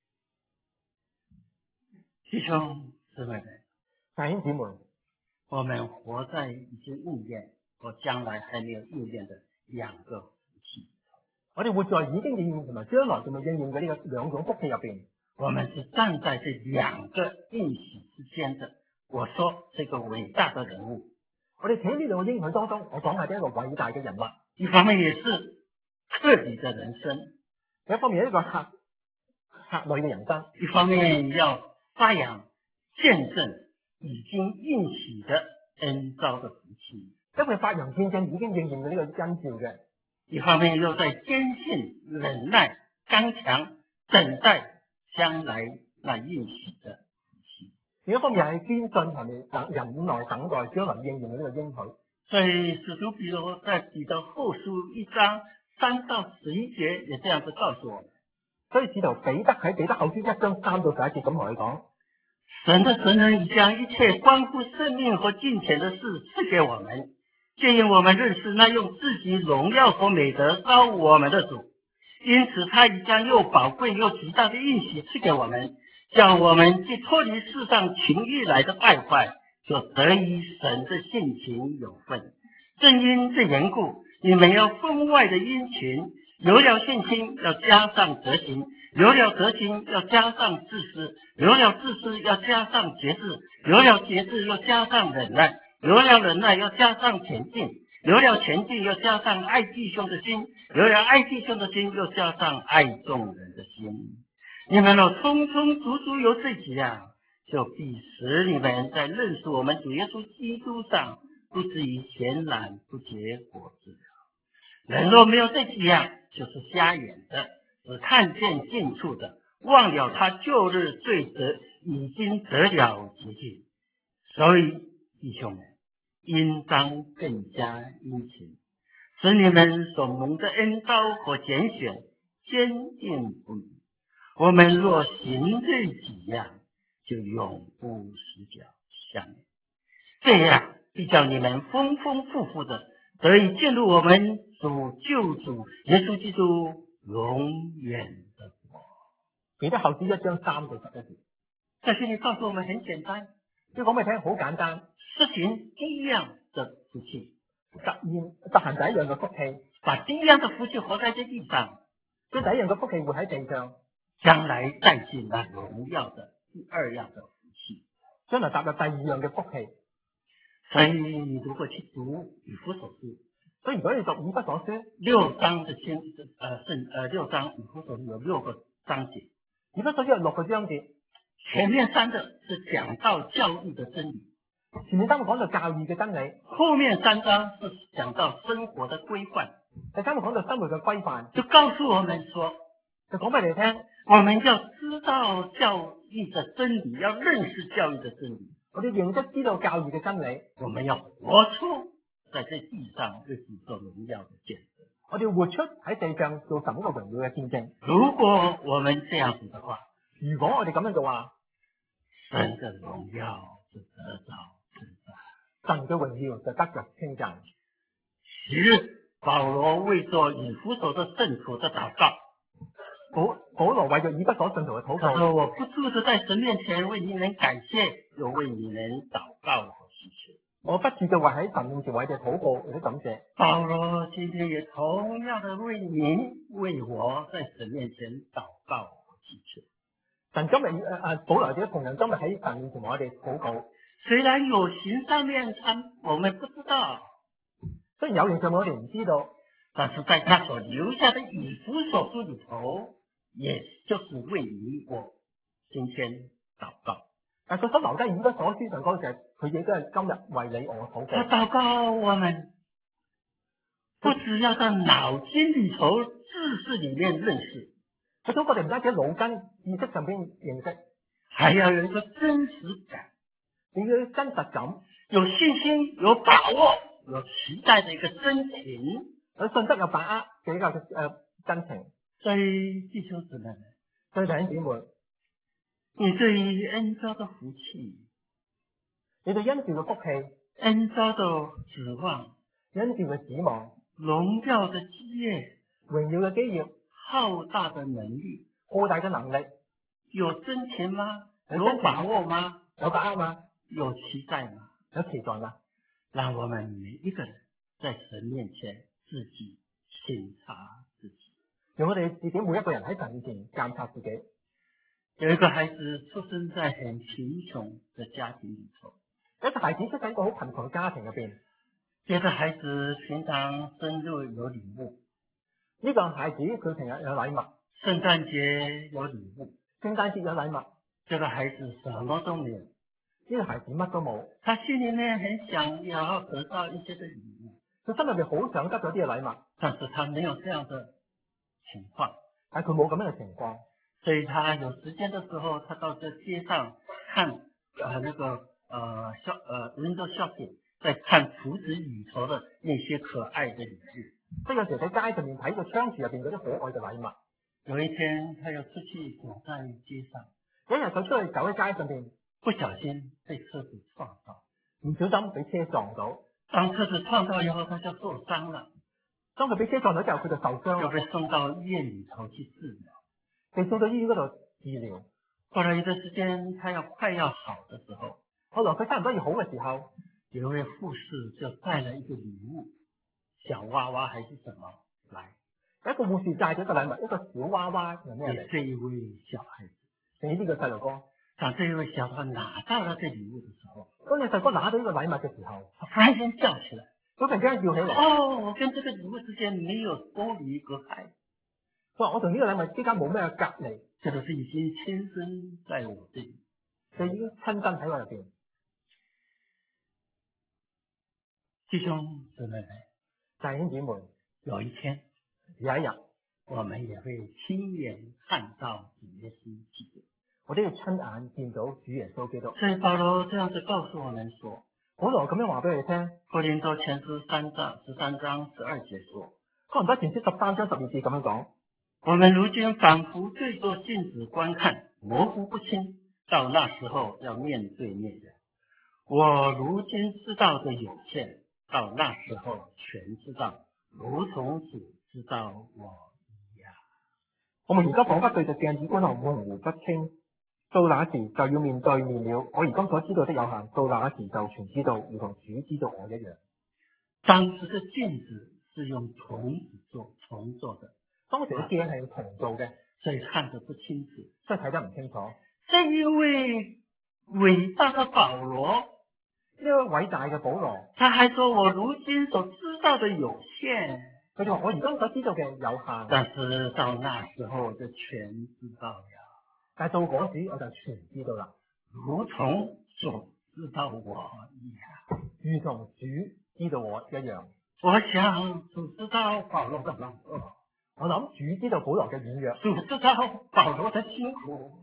弟兄姊妹們， 弟兄姊妹， 我們活在已經應驗和將來還沒有應驗的兩個福氣。 我哋活在已經應驗同埋將來仲未應驗嘅呢個兩種福氣入邊。 我們是站在這兩個應許之間的。我說這個偉大的人物， 我哋喺呢兩個應許當中，我講下呢一個偉大嘅人物。 一方面也是客旅的人生， 另一方面一個客客旅嘅人生， 一方面要發揚見證已經應許的恩召的福氣， 因為發揚見證已經應驗嘅呢個恩召嘅。 一方面又在堅信、忍耐、剛強、等待將來那應許的福氣。 另一方面係堅信同埋等忍耐等待將來應驗嘅呢個應許。 所以使徒彼得在彼得後書一章三到十一節也這樣子告訴我們。 所以使徒彼得喺彼得後書一章三到十一節咁同佢講： 神的神能已將一切關乎生命和金錢的事賜給我們，建議我們認識那用自己榮耀和美德召我們的主。因此他已將又寶貴又極大的應許賜給我們，叫我們既脫離世上情欲來的敗壞，就得以神的性情有份。正因這緣故，你們要分外的殷勤，有了信心要加上德行，有了德行要加上知識，有了知識要加上節制，有了節制要加上忍耐，有了忍耐要加上前進，有了前進要加上愛弟兄的心，有了愛弟兄的心又加上愛眾人的心。你們若充充足足有這幾樣，就必使你們在認識我們主耶穌基督上不至於閒懶不結果子。人若沒有這幾樣，就是瞎眼的，只看見近處的，忘了他舊日罪得已經得了潔淨。所以弟兄們，應當更加殷勤，使你們所蒙的恩召和揀選堅定不移。我們若行這幾樣，就永不失腳相連。這樣必叫你們豐豐富富的得以進入我們主救主耶穌基督永遠的國。 彼得後書一章三到十一節， 在這裏告訴我們很簡單， 要講俾你聽，好簡單， 實行第一樣的福氣， 實現實行第一樣嘅福氣， 把第一樣的福氣活在這地上， 將第一樣嘅福氣活喺地上， 將來帶進那榮耀的第二樣的福氣， 將來踏入第二樣嘅福氣。 所以你如果去讀以弗所書， 所以如果你讀以弗所書六章的先呃聖呃六章以弗所書有六個章節， 以弗所書有六個章節， 前面三個是講到教育的真理， 前面三個講到教義嘅真理， 後面三章是講到生活的規範， 第三個講到生活嘅規範， 就告訴我們說， 就講俾你聽， 我們要知道教育的真理，要認識教育的真理。 我哋認識知道教義嘅真理， 我們要活出在這地上為主做榮耀的見證。 我哋要活出喺地上做神一個榮耀嘅見證。 如果我們這樣子的話， 如果我哋咁樣嘅話， 神的榮耀就得到稱讚， 神嘅榮耀就得着稱讚。 昔日保羅為咗以弗所的聖徒的禱告， 保保羅為咗以弗所信徒嘅禱他告， 說我不住的在神面前為你們感謝，又為你們禱告和祈求。 我不住就為喺神面前為你禱告或者感謝。 保羅今天也同樣的為您為我在神面前禱告和祈求。 神今日誒誒保羅者同樣今日喺神面前為我哋禱告。 雖然有形上面他我們不知道， 雖然有形上我哋唔知道， 但是在他所留下的以弗所書裏頭，也就是為你我今天禱告。 但佢所留低以弗所書上嗰陣，佢亦都係今日為你我禱告。 他禱告我們，不只要在腦筋裏頭、知識裏面認識， 佢想我哋唔單止喺腦筋、知識上邊認識， 還要有一個真實感， 你要有真實感， 有信心、有把握、有期待的一個真情， 有信德、有把握嘅一個誒真情。 所以弟兄姊妹， 所以弟兄姊妹， 你對於恩召的福氣， 你對恩召嘅福氣、 恩召的指望、 恩召嘅指望、 榮耀的基業、 榮耀嘅基業、 浩大的能力、 浩大嘅能力， 有真情嗎？ 有真情有把握嗎？ 有把握嗎？ 有期待嗎？ 有期待嗎？ 讓我們每一個人在神面前自己審查自己。 讓我哋自己每一個人喺神面前監察自己。 有一個孩子出生在很貧窮的家庭裏頭， 一個孩子出喺一個好貧窮嘅家庭入邊， 這個孩子平常生日有禮物， 呢個孩子佢平日有禮物， 聖誕節有禮物， 聖誕節有禮物， 這個孩子什麼都沒有， 呢個孩子乜都冇， 他心裏面很想要得到一些的禮物， 佢心入邊好想得到啲嘅禮物， 但是他沒有這樣的情況， 但係佢冇咁樣嘅情況， 所以他有時間的時候，他到這街上看，呃，那個呃小呃人都笑點，在看櫥子裏頭的那些可愛的禮物。 即係有時喺街上面睇個窗櫥入邊嗰啲可愛嘅禮物。 有一天，他要出去走在街上， 有一日佢出去走喺街上邊， 不小心被車子撞到， 唔小心俾車撞到。 當車子撞到以後，他就受傷了。 當佢俾車撞到之後，佢就受傷， 要被送到醫院裏頭去治療。 被送到醫院嗰度治療。 過了一段時間，他要快要好的時候， 後來佢差唔多要好嘅時候， 有一位護士就帶了一個禮物，小娃娃還是什麼來。 有一個護士帶咗個禮物，一個小娃娃係咩嚟？ 給這一位小孩子， 俾呢個細路哥。 當這一位小孩拿到了這禮物的時候， 當你細哥拿到呢個禮物嘅時候， 他突然間叫起來， 佢突然間叫起嚟。 哦，我跟這個禮物之間沒有玻璃隔開。 佢話我同呢個禮物之間冇咩隔離， 這都是已經親身在我這裏， 佢已經親身喺我入邊。 弟兄姊妹， 弟兄姊妹， 有一天， 有一日， 我們也會親眼看到主耶穌基督。 我都要親眼見到主耶穌基督。 所以保羅這樣子告訴我們說， 保羅咁樣話俾你聽， 哥林多前書三章十三章十二節說， 哥林多前書十三章十二節咁樣講。 我們如今仿佛對着鏡子觀看，模糊不清，到那時候要面對面的。我如今知道的有限，到那時候全知道，如同主知道我一樣。 我們而家仿佛對着鏡子觀看，模糊不清，到那時就要面對面了。我而今所知道的有限，到那時就全知道，如同主知道我一樣。 當時的鏡子是用銅子做銅做的， 當時嘅鏡係用銅做嘅， 所以看得不清楚， 所以睇得唔清楚。 這一位偉大的保羅， 呢位偉大嘅保羅， 他還說我如今所知道的有限， 佢就話我而家所知道嘅有限， 但是到那時候就全知道了。 但係到嗰時我就全知道啦， 如同主知道我一樣， 如同主知道我一樣。 我想主知道保羅的軟弱， 我諗主知道保羅嘅軟弱， 主知道保羅的辛苦，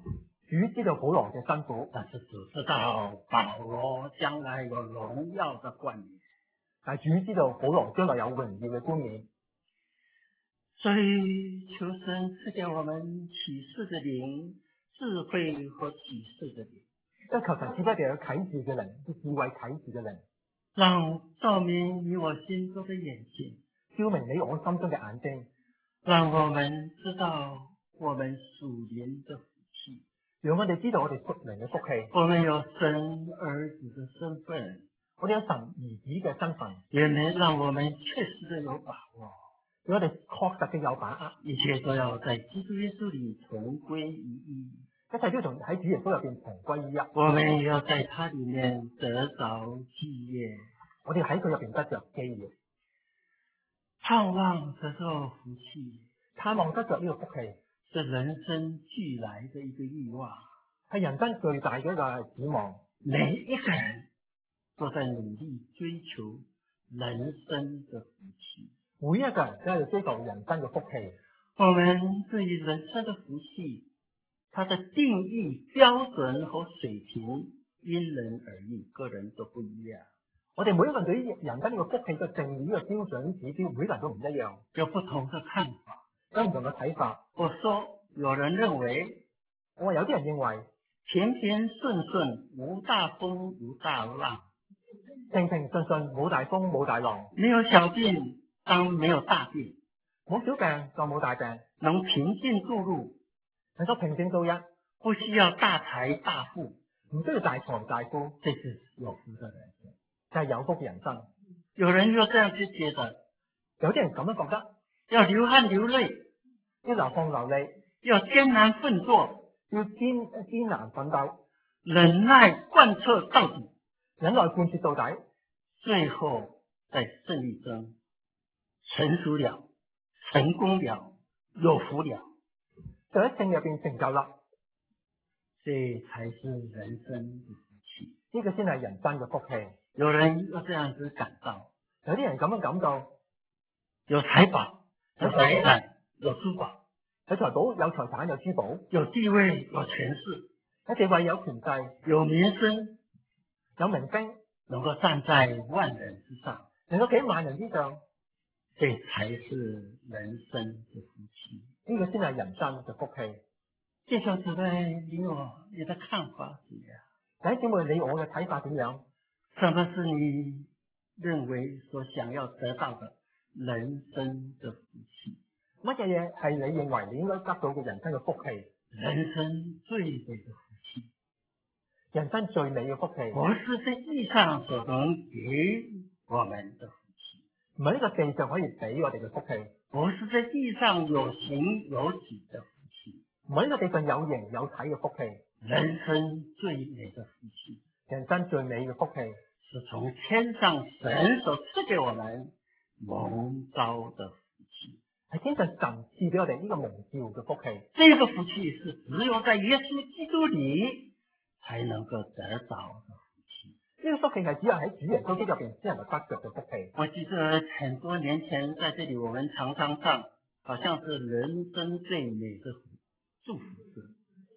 主知道保羅嘅辛苦， 但是主知道保羅將來有榮耀的冠冕。 但係主知道保羅將來有榮耀嘅冠冕。 所以求神賜給我們啟示的靈，智慧和啟示的靈。 因為求神賜俾我哋有啟示嘅靈，啲智慧啟示嘅靈， 讓照明你我心中的眼睛， 照明你我心中嘅眼睛， 讓我們知道我們屬靈的福氣， 讓我哋知道我哋屬靈嘅福氣。 我們有神兒子的身份， 我哋有神兒子嘅身份， 也能讓我們確實的有把握， 讓我哋確實嘅有把握， 一切都要在基督耶穌裏同歸於一。 一切都同喺主耶穌入邊同歸於一。 我們要在他裏面得着基業， 我哋喺佢入邊得着基業， 盼望得着福氣， 盼望得着呢個福氣， 是人生俱來的一個欲望， 係人生最大嘅一個指望。 每一個人都在努力追求人生的福氣， 每一個人都喺度追求人生嘅福氣。 我們對於人生的福氣，它的定義標準和水平因人而異，個人都不一樣。 我哋每一個人對於人生呢個福氣嘅定義呢個標準指標，每個人都唔一樣， 有不同的看法， 有唔同嘅睇法。 我說有人認為， 我話有啲人認為平平順順，無大風無大浪， 平平順順，冇大風冇大浪， 沒有小病當沒有大病， 冇小病就冇大病， 能平靜度日， 能夠平靜度日， 不需要大財大富， 唔需要大財大富， 這是有福的人生， 就係有福嘅人生。 有人又這樣去覺得， 有啲人咁樣覺得， 要流汗流淚， 要流汗流淚， 要艱難奮鬥， 要艱艱難奮鬥， 忍耐貫徹到底， 忍耐貫徹到底， 最後在勝利中成熟了，成功了，有福了， 就喺勝入邊成就啦。 這才是人生的福氣， 呢個先係人生嘅福氣。 有人要這樣子感到， 有啲人咁樣感到， 有財寶，有財產，有珠寶， 有財寶，有財產，有珠寶， 有地位，有權勢， 有地位，有權勢， 有名聲， 有明星， 能夠站在萬人之上， 能夠企喺萬人之上， 這才是人生的福氣。 呢個先係人生嘅福氣。 弟兄姊妹，你我你的看法怎樣？ 弟兄姊妹，你我嘅睇法點樣？ 什麼是你認為所想要得到的人生的福氣？ 乜嘢嘢係你認為你應該得到嘅人生嘅福氣？ 人生最美的福氣， 人生最美嘅福氣， 不是在地上所能給我們的福氣， 唔係呢個地上可以俾我哋嘅福氣， 不是在地上有形有體的福氣， 唔係呢個地上有形有體嘅福氣。 人生最美的福氣， 人生最美嘅福氣， 是從天上神所賜給我們蒙召的福氣， 係天上神賜俾我哋呢個蒙召嘅福氣。 這個福氣是只有在耶穌基督裏才能夠得到的福氣。 呢個福氣係只有喺主耶穌基督入邊先能夠得着嘅福氣。 我記得很多年前在這裏我們常常唱，好像是人生最美的祝福詩。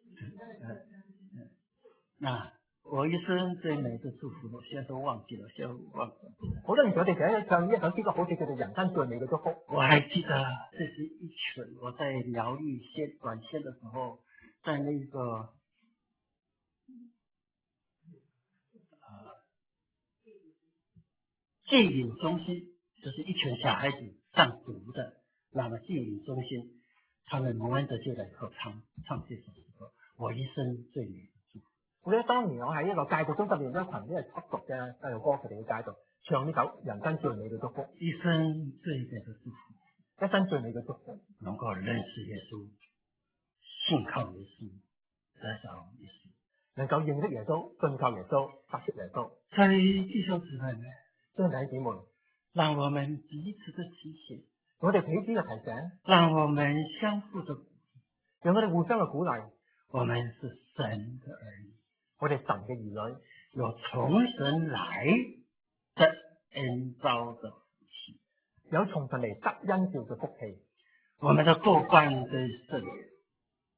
那我一生最美的祝福，我現在都忘記了，現在忘了。 好多年前我哋成日唱呢一首詩歌，好似叫做人生最美嘅祝福。 我還記得這是一曲，我在療癒先短線的時候，在那個呃戒癮中心，就是一群小孩子上讀的，那麼戒癮中心，他們蒙恩得救了以後唱唱這首詩歌，我一生最美的祝福。 我記得當年我喺一個戒毒中心入邊，一群因為吸毒嘅細路哥，佢哋嘅戒毒，唱呢首《人生最美嘅祝福》， 一生最美的祝福， 一生最美嘅祝福， 能夠認識耶穌，信靠耶穌，得着耶穌， 能夠認識耶穌，信靠耶穌，得識耶穌。 所以弟兄姊妹們， 兄弟姊妹， 讓我們彼此的提醒， 我哋彼此嘅提醒， 讓我們相互的鼓勵， 讓我哋互相嘅鼓勵。 我們是神的兒女， 我哋神嘅兒女， 有從神來的恩召的福氣， 有從神嚟得恩召嘅福氣。 我們的過犯被赦免，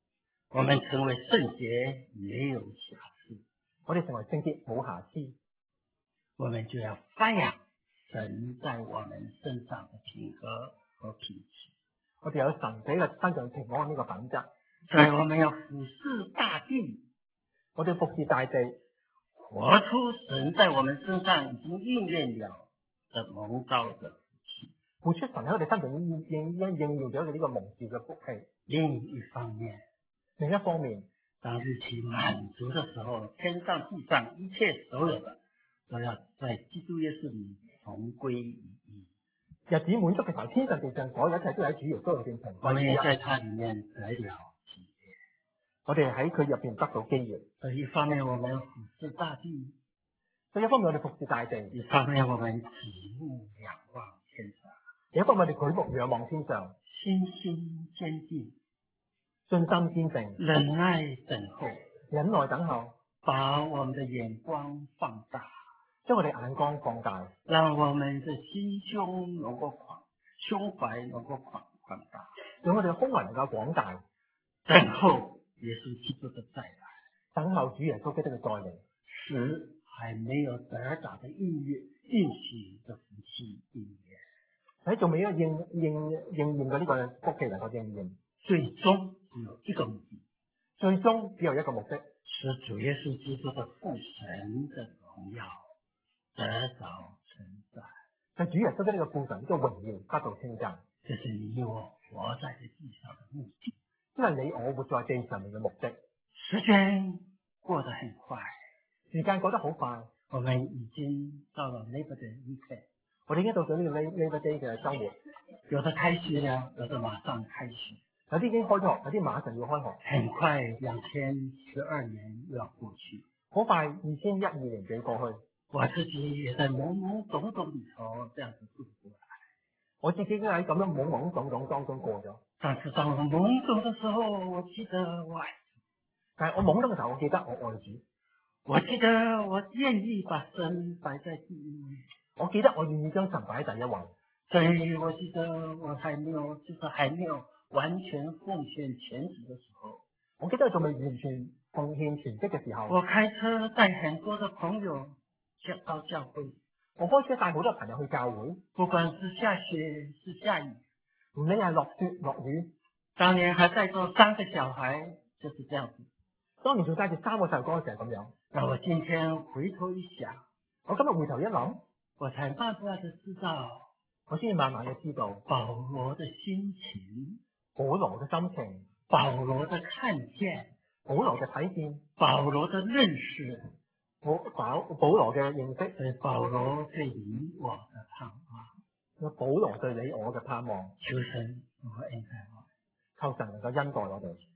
我们成为圣洁，没有瑕疵， 我哋成為聖潔冇瑕疵， 我们就要发扬神在我们身上的品格和品质。 我哋有神俾嘅身上平安呢個品質， 所以我们要俯视大地， 我哋服侍大地， 活出神在我们身上已經應驗了的蒙召的福氣。 活出神喺我哋身上已經應應應驗咗嘅呢個蒙召嘅福氣。 另一方面， 另一方面， 當日期滿足的時候，天上地上一切所有的都要在基督耶穌裏同歸於一。 日子滿足嘅時候，天上地上所有一切都喺主耶穌入邊同我們歸於一。 也在他裏面得了基業。 我哋喺佢入邊得到基業。 所以一方面我們俯視大地， 所以一方面我哋服侍大地， 一方面我們舉目仰望天上， 另一方面我哋舉目仰望天上， 信心堅定， 信心堅定， 忍耐等候， 忍耐等候， 把我們的眼光放大， 將我哋眼光放大， 讓我們的心胸能夠廣，胸懷能夠廣廣大， 讓我哋嘅胸懷能夠廣大， 等候耶穌基督的再來， 等候主耶穌基督嘅再嚟， 使還沒有得着的應驗應許的福氣應驗， 喺仲未一個應應應驗嘅呢個福氣能夠應驗， 最終只有一個目的， 最終只有一個目的， 使主耶穌基督的父神的榮耀得到稱讚。 就主耶穌基督嘅父神嘅榮耀得到稱讚， 這是你我活在這地上的目的。 因為你我活在地上面嘅目的。 時間過得很快， 時間過得好快， 我們已經到了 Labor Day weekend， 我哋已經到咗呢個 Labor Day 嘅週末， 有的開學了，有的馬上開學， 有啲已經開咗學，有啲馬上要開學。 很快兩千十二年又要過去， 好快二千一二年就要過去， 我自己也在懵懵懂懂裏頭這樣子度過來。 我自己都喺咁樣懵懵懂懂當中過咗。 但是當我懵懂的時候，我記得我愛主， 但係我懵懂嘅時候，我記得我愛主， 我記得我願意把神擺在第一位， 我記得我願意將神擺喺第一位。 所以我記得我還沒有，就是還沒有完全奉獻全職的時候， 我記得我仲未完全奉獻全職嘅時候， 我開車帶很多的朋友到教會， 我開車帶好多朋友去教會， 不管是下雪是下雨， 唔理係落雪落雨， 當年還帶着三個小孩，就是這樣子。 當年仲帶住三個細哥嘅時候咁樣。 那我今天回頭一想， 我今日回頭一諗， 我才慢慢的知道， 我先至慢慢嘅知道保羅的心情， 保羅嘅心情， 保羅的看見， 保羅嘅睇見， 保羅的認識， 保保保羅嘅認識， 所以保羅對你我的盼望， 保羅對你我嘅盼望， 求神能夠恩待我， 求神能夠恩待我哋。